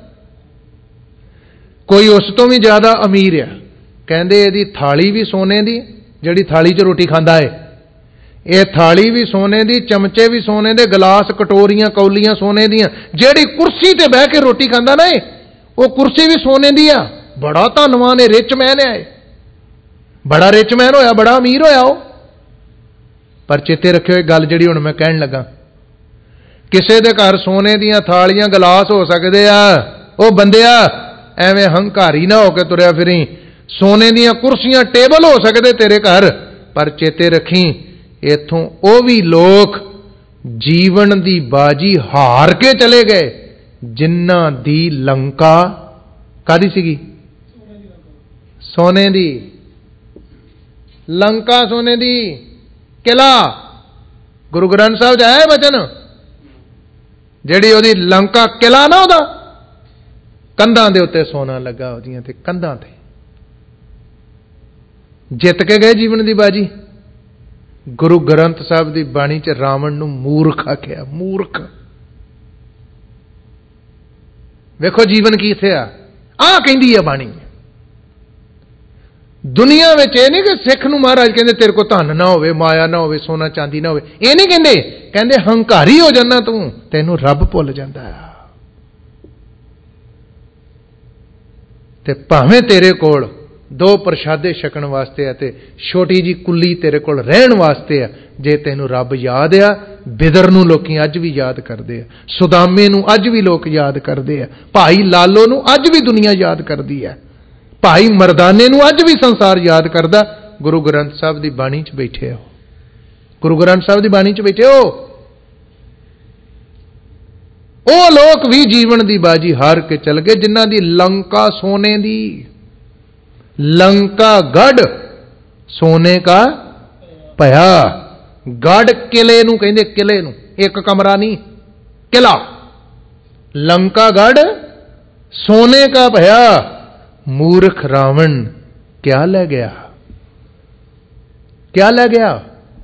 ਕੋਈ ਉਸ ਤੋਂ ਵੀ ਜ਼ਿਆਦਾ ਅਮੀਰ ਆ, ਕਹਿੰਦੇ ਇਹਦੀ ਥਾਲੀ ਵੀ ਸੋਨੇ ਦੀ, ਜਿਹੜੀ ਥਾਲੀ 'ਚ ਰੋਟੀ ਖਾਂਦਾ ਹੈ, ਇਹ ਥਾਲੀ ਵੀ ਸੋਨੇ ਦੀ, ਚਮਚੇ ਵੀ ਸੋਨੇ ਦੇ, ਗਲਾਸ, ਕਟੋਰੀਆਂ, ਕੌਲੀਆਂ ਸੋਨੇ ਦੀਆਂ, ਜਿਹੜੀ ਕੁਰਸੀ ਤੇ ਬਹਿ ਕੇ ਰੋਟੀ ਖਾਂਦਾ ਨਾ, ਉਹ ਕੁਰਸੀ ਵੀ ਸੋਨੇ ਦੀ ਆ। ਬੜਾ ਧਨਵਾਨ ਹੈ, ਰਿਚ ਮੈਨ ਹੈ, ਬੜਾ ਰਿਚ ਮੈਨ ਹੋਇਆ, ਬੜਾ ਅਮੀਰ ਹੋਇਆ ਉਹ। ਪਰ ਚੇਤੇ ਰੱਖਿਓ ਇਹ ਗੱਲ ਜਿਹੜੀ ਹੁਣ ਮੈਂ ਕਹਿਣ ਲੱਗਾ, ਕਿਸੇ ਦੇ ਘਰ ਸੋਨੇ ਦੀਆਂ ਥਾਲੀਆਂ, ਗਲਾਸ ਹੋ ਸਕਦੇ ਆ, ਉਹ ਬੰਦਿਆ ਐਵੇਂ ਹੰਕਾਰੀ ਨਾ ਹੋ ਕੇ ਤੁਰਿਆ ਫਿਰੀ। ਸੋਨੇ ਦੀਆਂ ਕੁਰਸੀਆਂ, ਟੇਬਲ ਹੋ ਸਕਦੇ ਤੇਰੇ ਘਰ, ਪਰ ਚੇਤੇ ਰੱਖੀ ਇਥੋਂ ਉਹ ਵੀ ਲੋਕ ਜੀਵਨ ਦੀ ਬਾਜੀ ਹਾਰ ਕੇ ਚਲੇ ਗਏ ਜਿਨ੍ਹਾਂ ਦੀ ਲੰਕਾ ਕਾਹਦੀ ਸੀਗੀ? ਸੋਨੇ ਦੀ। ਲੰਕਾ ਸੋਨੇ ਦੀ। ਕਿਲਾ ਗੁਰੂ ਗ੍ਰੰਥ ਸਾਹਿਬ 'ਚ ਆਇਆ ਬਚਨ, ਜਿਹੜੀ ਉਹਦੀ ਲੰਕਾ ਕਿਲਾ ਨਾ, ਉਹਦਾ ਕੰਧਾਂ ਦੇ ਉੱਤੇ ਸੋਨਾ ਲੱਗਾ, ਉਹਦੀਆਂ ਤੇ ਕੰਧਾਂ ਤੇ ਜਿੱਤ ਕੇ ਗਏ ਜੀਵਨ ਦੀ ਬਾਜੀ। ਗੁਰੂ ਗ੍ਰੰਥ ਸਾਹਿਬ ਦੀ ਬਾਣੀ 'ਚ ਰਾਵਣ ਨੂੰ ਮੂਰਖ ਆਖਿਆ, ਮੂਰਖ। ਵੇਖੋ ਜੀਵਨ ਕੀ ਇੱਥੇ ਆ, ਆਹ ਕਹਿੰਦੀ ਆ ਬਾਣੀ। ਦੁਨੀਆ ਵਿੱਚ ਇਹ ਨਹੀਂ ਕਿ ਸਿੱਖ ਨੂੰ ਮਹਾਰਾਜ ਕਹਿੰਦੇ ਤੇਰੇ ਕੋਲ ਧਨ ਨਾ ਹੋਵੇ, ਮਾਇਆ ਨਾ ਹੋਵੇ, ਸੋਨਾ ਚਾਂਦੀ ਨਾ ਹੋਵੇ, ਇਹ ਨਹੀਂ ਕਹਿੰਦੇ। ਕਹਿੰਦੇ ਹੰਕਾਰੀ ਹੋ ਜਾਂਦਾ ਤੂੰ, ਤੈਨੂੰ ਰੱਬ ਭੁੱਲ ਜਾਂਦਾ ਆ। ਤੇ ਭਾਵੇਂ ਤੇਰੇ ਕੋਲ ਦੋ ਪ੍ਰਸ਼ਾਦੇ ਛਕਣ ਵਾਸਤੇ ਆ ਤੇ ਛੋਟੀ ਜੀ ਕੁੱਲੀ ਤੇਰੇ ਕੋਲ ਰਹਿਣ ਵਾਸਤੇ ਆ, ਜੇ ਤੈਨੂੰ ਰੱਬ ਯਾਦ ਆ, ਬਿਦਰ ਨੂੰ ਲੋਕੀ ਅੱਜ ਵੀ ਯਾਦ ਕਰਦੇ ਆ, ਸੁਦਾਮੇ ਨੂੰ ਅੱਜ ਵੀ ਲੋਕ ਯਾਦ ਕਰਦੇ ਆ, ਭਾਈ ਲਾਲੋ ਨੂੰ ਅੱਜ ਵੀ ਦੁਨੀਆ ਯਾਦ ਕਰਦੀ ਹੈ, ਭਾਈ ਮਰਦਾਨੇ ਨੂੰ ਅੱਜ ਵੀ ਸੰਸਾਰ ਯਾਦ ਕਰਦਾ। ਗੁਰੂ ਗ੍ਰੰਥ ਸਾਹਿਬ ਦੀ ਬਾਣੀ 'ਚ ਬੈਠੇ ਹੋ, ਗੁਰੂ ਗ੍ਰੰਥ ਸਾਹਿਬ ਦੀ ਬਾਣੀ 'ਚ ਬੈਠੇ ਹੋ। ਉਹ ਲੋਕ ਵੀ ਜੀਵਨ ਦੀ ਬਾਜੀ ਹਾਰ ਕੇ ਚਲ ਗਏ ਜਿਨ੍ਹਾਂ ਦੀ ਲੰਕਾ ਸੋਨੇ ਦੀ। ਲੰਕਾ ਗੜ ਸੋਨੇ ਕਾ ਭਇਆ। ਗੜ ਕਿਲੇ ਨੂੰ ਕਹਿੰਦੇ, ਕਿਲੇ ਨੂੰ, ਇੱਕ ਕਮਰਾ ਨਹੀਂ, ਕਿਲਾ। ਲੰਕਾ ਗੜ ਸੋਨੇ ਕਾ ਭਇਆ, ਮੂਰਖ ਰਾਵਣ ਕਿਆ ਲੈ ਗਿਆ? ਕਿਆ ਲੈ ਗਿਆ?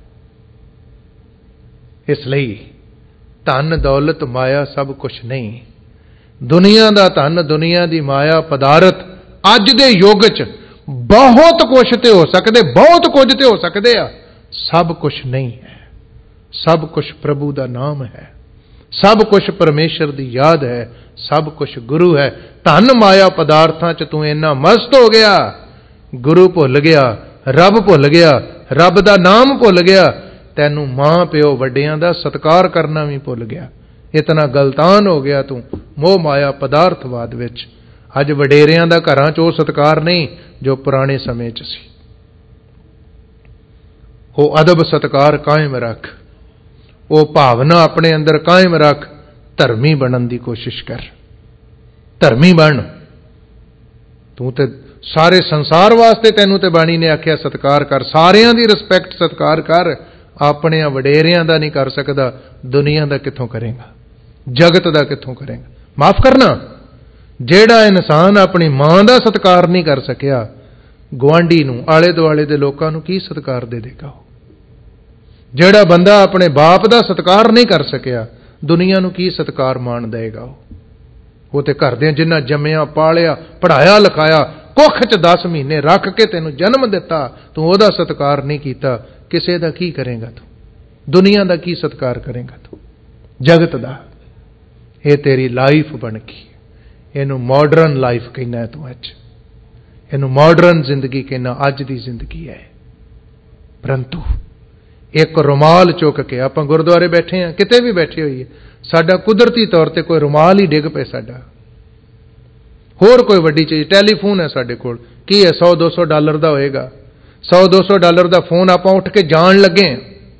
ਇਸ ਲਈ ਧਨ ਦੌਲਤ ਮਾਇਆ ਸਭ ਕੁਝ ਨਹੀਂ। ਦੁਨੀਆ ਦਾ ਧਨ, ਦੁਨੀਆ ਦੀ ਮਾਇਆ, ਪਦਾਰਥ ਅੱਜ ਦੇ ਯੁੱਗ 'ਚ ਬਹੁਤ ਕੁਝ ਤੇ ਹੋ ਸਕਦੇ, ਬਹੁਤ ਕੁਝ ਤੇ ਹੋ ਸਕਦੇ ਆ, ਸਭ ਕੁਝ ਨਹੀਂ ਹੈ। ਸਭ ਕੁਝ ਪ੍ਰਭੂ ਦਾ ਨਾਮ ਹੈ, ਸਭ ਕੁਝ ਪਰਮੇਸ਼ਰ ਦੀ ਯਾਦ ਹੈ, ਸਭ ਕੁਝ ਗੁਰੂ ਹੈ। ਧਨ ਮਾਇਆ ਪਦਾਰਥਾਂ 'ਚ ਤੂੰ ਇੰਨਾ ਮਸਤ ਹੋ ਗਿਆ, ਗੁਰੂ ਭੁੱਲ ਗਿਆ, ਰੱਬ ਭੁੱਲ ਗਿਆ, ਰੱਬ ਦਾ ਨਾਮ ਭੁੱਲ ਗਿਆ, ਤੈਨੂੰ ਮਾਂ ਪਿਓ ਵੱਡਿਆਂ ਦਾ ਸਤਿਕਾਰ ਕਰਨਾ ਵੀ ਭੁੱਲ ਗਿਆ। ਇਤਨਾ ਗਲਤਾਨ ਹੋ ਗਿਆ ਤੂੰ ਮੋਹ ਮਾਇਆ ਪਦਾਰਥਵਾਦ ਵਿੱਚ। ਅੱਜ ਵਡੇਰਿਆਂ ਦਾ ਘਰਾਂ 'ਚ ਉਹ ਸਤਿਕਾਰ ਨਹੀਂ ਜੋ ਪੁਰਾਣੇ ਸਮੇਂ 'ਚ ਸੀ। ਉਹ ਅਦਬ ਸਤਿਕਾਰ ਕਾਇਮ ਰੱਖ, ਉਹ ਭਾਵਨਾ ਆਪਣੇ ਅੰਦਰ ਕਾਇਮ ਰੱਖ, ਧਰਮੀ ਬਣਨ ਦੀ ਕੋਸ਼ਿਸ਼ ਕਰ, ਧਰਮੀ ਬਣ। ਤੂੰ ਤੇ ਸਾਰੇ ਸੰਸਾਰ ਵਾਸਤੇ ਤੈਨੂੰ ਤੇ ਬਾਣੀ ਨੇ ਆਖਿਆ ਸਤਿਕਾਰ ਕਰ, ਸਾਰਿਆਂ ਦੀ ਰਿਸਪੈਕਟ ਸਤਿਕਾਰ ਕਰ, ਆਪਣੇ ਵਡੇਰਿਆਂ ਦਾ ਨਹੀਂ ਕਰ ਸਕਦਾ, ਦੁਨੀਆ ਦਾ ਕਿੱਥੋਂ ਕਰੇਗਾ, ਜਗਤ ਦਾ ਕਿੱਥੋਂ ਕਰੇਗਾ? ਮਾਫ ਕਰਨਾ, ਜਿਹੜਾ ਇਨਸਾਨ ਆਪਣੀ ਮਾਂ ਦਾ ਸਤਿਕਾਰ ਨਹੀਂ ਕਰ ਸਕਿਆ, ਗੁਆਂਢੀ ਨੂੰ, ਆਲੇ ਦੁਆਲੇ ਦੇ ਲੋਕਾਂ ਨੂੰ ਕੀ ਸਤਿਕਾਰ ਦੇ ਦੇਗਾ? ਜਿਹੜਾ ਬੰਦਾ ਆਪਣੇ ਬਾਪ ਦਾ ਸਤਿਕਾਰ ਨਹੀਂ ਕਰ ਸਕਿਆ, ਦੁਨੀਆ ਨੂੰ ਕੀ ਸਤਿਕਾਰ ਮਾਣ ਦੇਗਾ? ਉਹ ਉਹ ਤੇ ਘਰਦਿਆਂ ਜਿਨ੍ਹਾਂ ਜੰਮਿਆ, ਪਾਲਿਆ, ਪੜ੍ਹਾਇਆ, ਲਿਖਾਇਆ, ਕੁੱਖ 'ਚ ਦਸ ਮਹੀਨੇ ਰੱਖ ਕੇ ਤੈਨੂੰ ਜਨਮ ਦਿੱਤਾ, ਤੂੰ ਉਹਦਾ ਸਤਿਕਾਰ ਨਹੀਂ ਕੀਤਾ, ਕਿਸੇ ਦਾ ਕੀ ਕਰੇਗਾ ਤੂੰ? ਦੁਨੀਆ ਦਾ ਕੀ ਸਤਿਕਾਰ ਕਰੇਗਾ ਤੂੰ? ਜਗਤ ਦਾ। ये तेरी लाइफ बन गई। इनू मॉडर्न लाइफ कहना तू, अज इनू मॉडर्न जिंदगी कहना, अज की जिंदगी है। परंतु एक रुमाल चुक के आप गुरुद्वारे बैठे हैं, किते भी बैठे होइए, साडा कुदरती तौर पर कोई रुमाल ही डिग पे, साडा होर कोई वड्डी चीज, टैलीफोन है साडे कोल, की है सौ दो सौ डॉलर का होएगा, सौ दो सौ डॉलर का फोन आप उठ के जान लगे,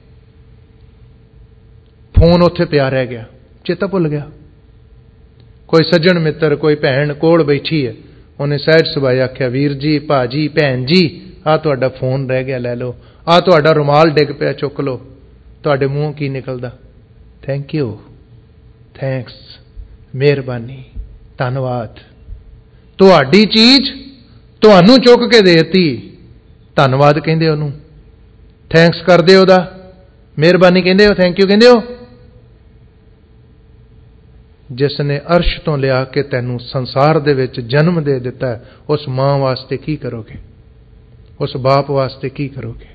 फोन उत्थे पिया रह गया, चेता भुल गया। कोई सज्जन मित्र, कोई भैन कोल बैठी है, उन्हें सहज सुभाए आख्या, वीर जी, भाजी, भैन जी, आ तुहाडा फोन रह गया, लै लो, आ तुहाडा रुमाल डिग पिया, चुक लो। तुहाडे मूँह की निकलदा? थैंक यू, थैंक्स, मेहरबानी, धन्नवाद। तुहाडी चीज तुहानू चुक के देती, धन्नवाद कहंदे ओनू, थैंक्स करदे ओदा, मेहरबानी कहंदे हो, थैंक यू कहंदे हो। जिसने अर्श तो लिया के तैनू संसार दे विच जन्म दे दिता है, उस मां वास्ते की करोगे, उस बाप वास्ते की करोगे?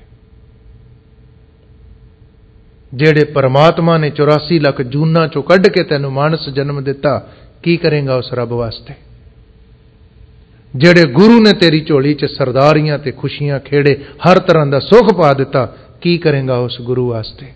जेड़े परमात्मा ने चौरासी लाख जूना चो कढ़ के तैनू मानस जन्म दिता, की करेगा उस रब वास्ते? जेड़े गुरु ने तेरी झोली च सरदारियां ते खुशियां खेड़े, हर तरह का सुख पा दिता, की करेगा उस गुरु वास्ते?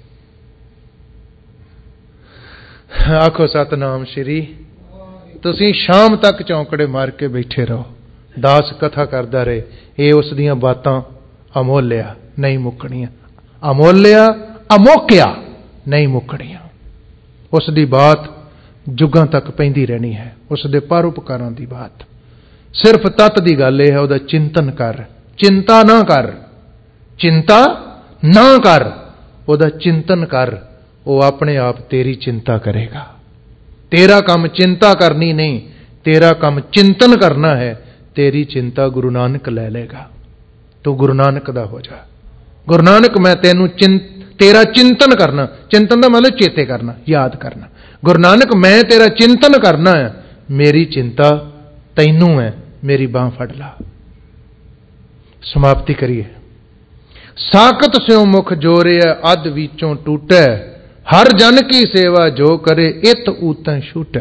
आखो सतनाम श्री। तुसीं शाम तक चौंकड़े मार के बैठे रहो, दास कथा करदा रहे, ये उस दियां बातां अमोलिया नहीं मुकणियां, अमोलिया अमोकिया नहीं मुकणियां। उस दी बात जुगां तक पैंदी रहनी है, उस दे परोपकारां दी बात। सिर्फ तत दी गल है, उहदा चिंतन कर, चिंता ना कर, चिंता ना कर, उहदा चिंतन कर, वो अपने आप तेरी चिंता करेगा। तेरा काम चिंता करनी नहीं, तेरा काम चिंतन करना है। तेरी चिंता गुरु नानक ले लेगा। तू गुरु नानक दा हो जा। गुरु नानक मैं तेनू चिंत तेरा चिंतन करना, चिंतन का मतलब चेते करना, याद करना। गुरु नानक मैं तेरा चिंतन करना है, मेरी चिंता तैनू है, मेरी बांह फड़ ला। समाप्ति करिए। साकत स्यों मुख जोरे, अध विचों टूटे, हर जन की सेवा जो करे, इत ऊतें छूटे।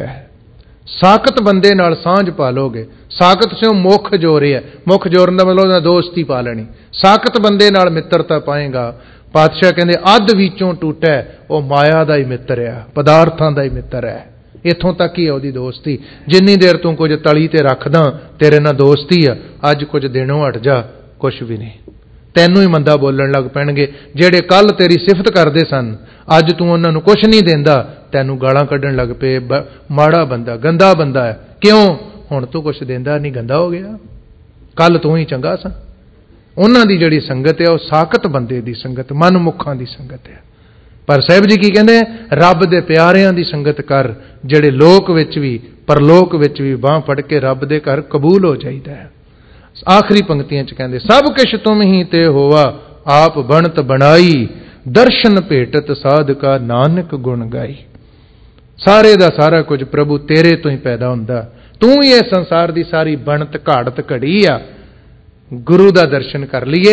साकत बंदे नाल सांझ पा लोगे। साकत स्यों मुख जोरे है, मुख जोरन का मतलब दोस्ती पा लेनी। साकत बंदे नाल मित्रता पाएगा। पातशाह कहते अध विचों टूटे, वह माया का ही मित्र है, पदार्थों का ही मित्र है। इथों तक ही है उसकी दोस्ती। जिन्नी देर तू कुछ तली ते रखदा, तेरे नाल दोस्ती है, अज कुछ दिनों हट जा, कुछ भी नहीं, तैनू ही मंदा बोलन लग पैणगे। जेड़े कल तेरी सिफत करते सन, अज तू उन्हां नूं कुछ नहीं देंदा, तैनू गालां कढ़न लग पे, माड़ा बंदा, गंदा बंदा है। क्यों? हुण तू कुछ देंदा नहीं, गंदा हो गया। कल तू ही चंगा सा। उन्हां दी जिहड़ी संगत है, वह साकत बंदे दी संगत, मन मुखां दी संगत है। पर साहिब जी की कहंदे, रब दे प्यारियां दी संगत कर, जिहड़े लोक विच भी परलोक विच भी बांह फड़ के रब दे घर कबूल हो जाइदा है। आखिरी पंक्तियां च कहंदे, सब किश तुम ही ते होवा, आप बनत बनाई, दर्शन भेटत साध का, नानक गुण गाई। सारे दा सारा कुछ प्रभु तेरे तो ही पैदा हुंदा। तू ही इस संसार दी सारी बनत घाड़त घड़ी आ। गुरु दा दर्शन कर लीए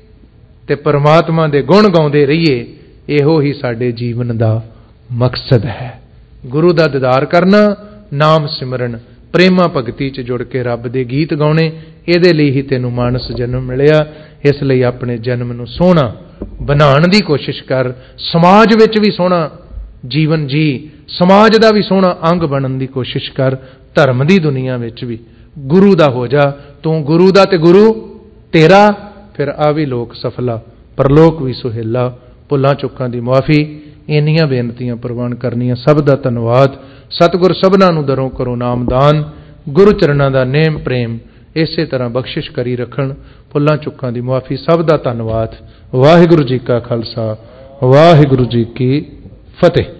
ते परमात्मा दे गुण गाउंदे रहिए, इहो ही साडे जीवन दा मकसद है। गुरु दा दीदार करना, नाम सिमरन, प्रेमा भगती च जुड़ के रब दे गीत गाउणे, इहदे लई ही तैनूं मानस जन्म मिलिया। इसलिए अपने जन्म नूं सोहना बनाउण दी कोशिश कर। समाज विच भी सोहना जीवन जी, समाज दा भी सोहना अंग बनन दी कोशिश कर। धर्म दी दुनिया विच भी गुरु दा हो जा। तू गुरु दा ते गुरु तेरा, फिर आ भी लोक सफला, परलोक भी सुहेला। भुलां चुकां दी मुआफी, इन्नियां बेनतियां प्रवान करनियां। सब दा धन्नवाद। सतगुर सबना नूं दरों करो नामदान। गुरु चरणां दा नेम प्रेम इसे तरह बख्शिश करी रखण। भुलां चुकां दी मुआफी। सब दा धन्नवाद। वाहिगुरू जी का खालसा, वाहिगुरू जी की फतेह।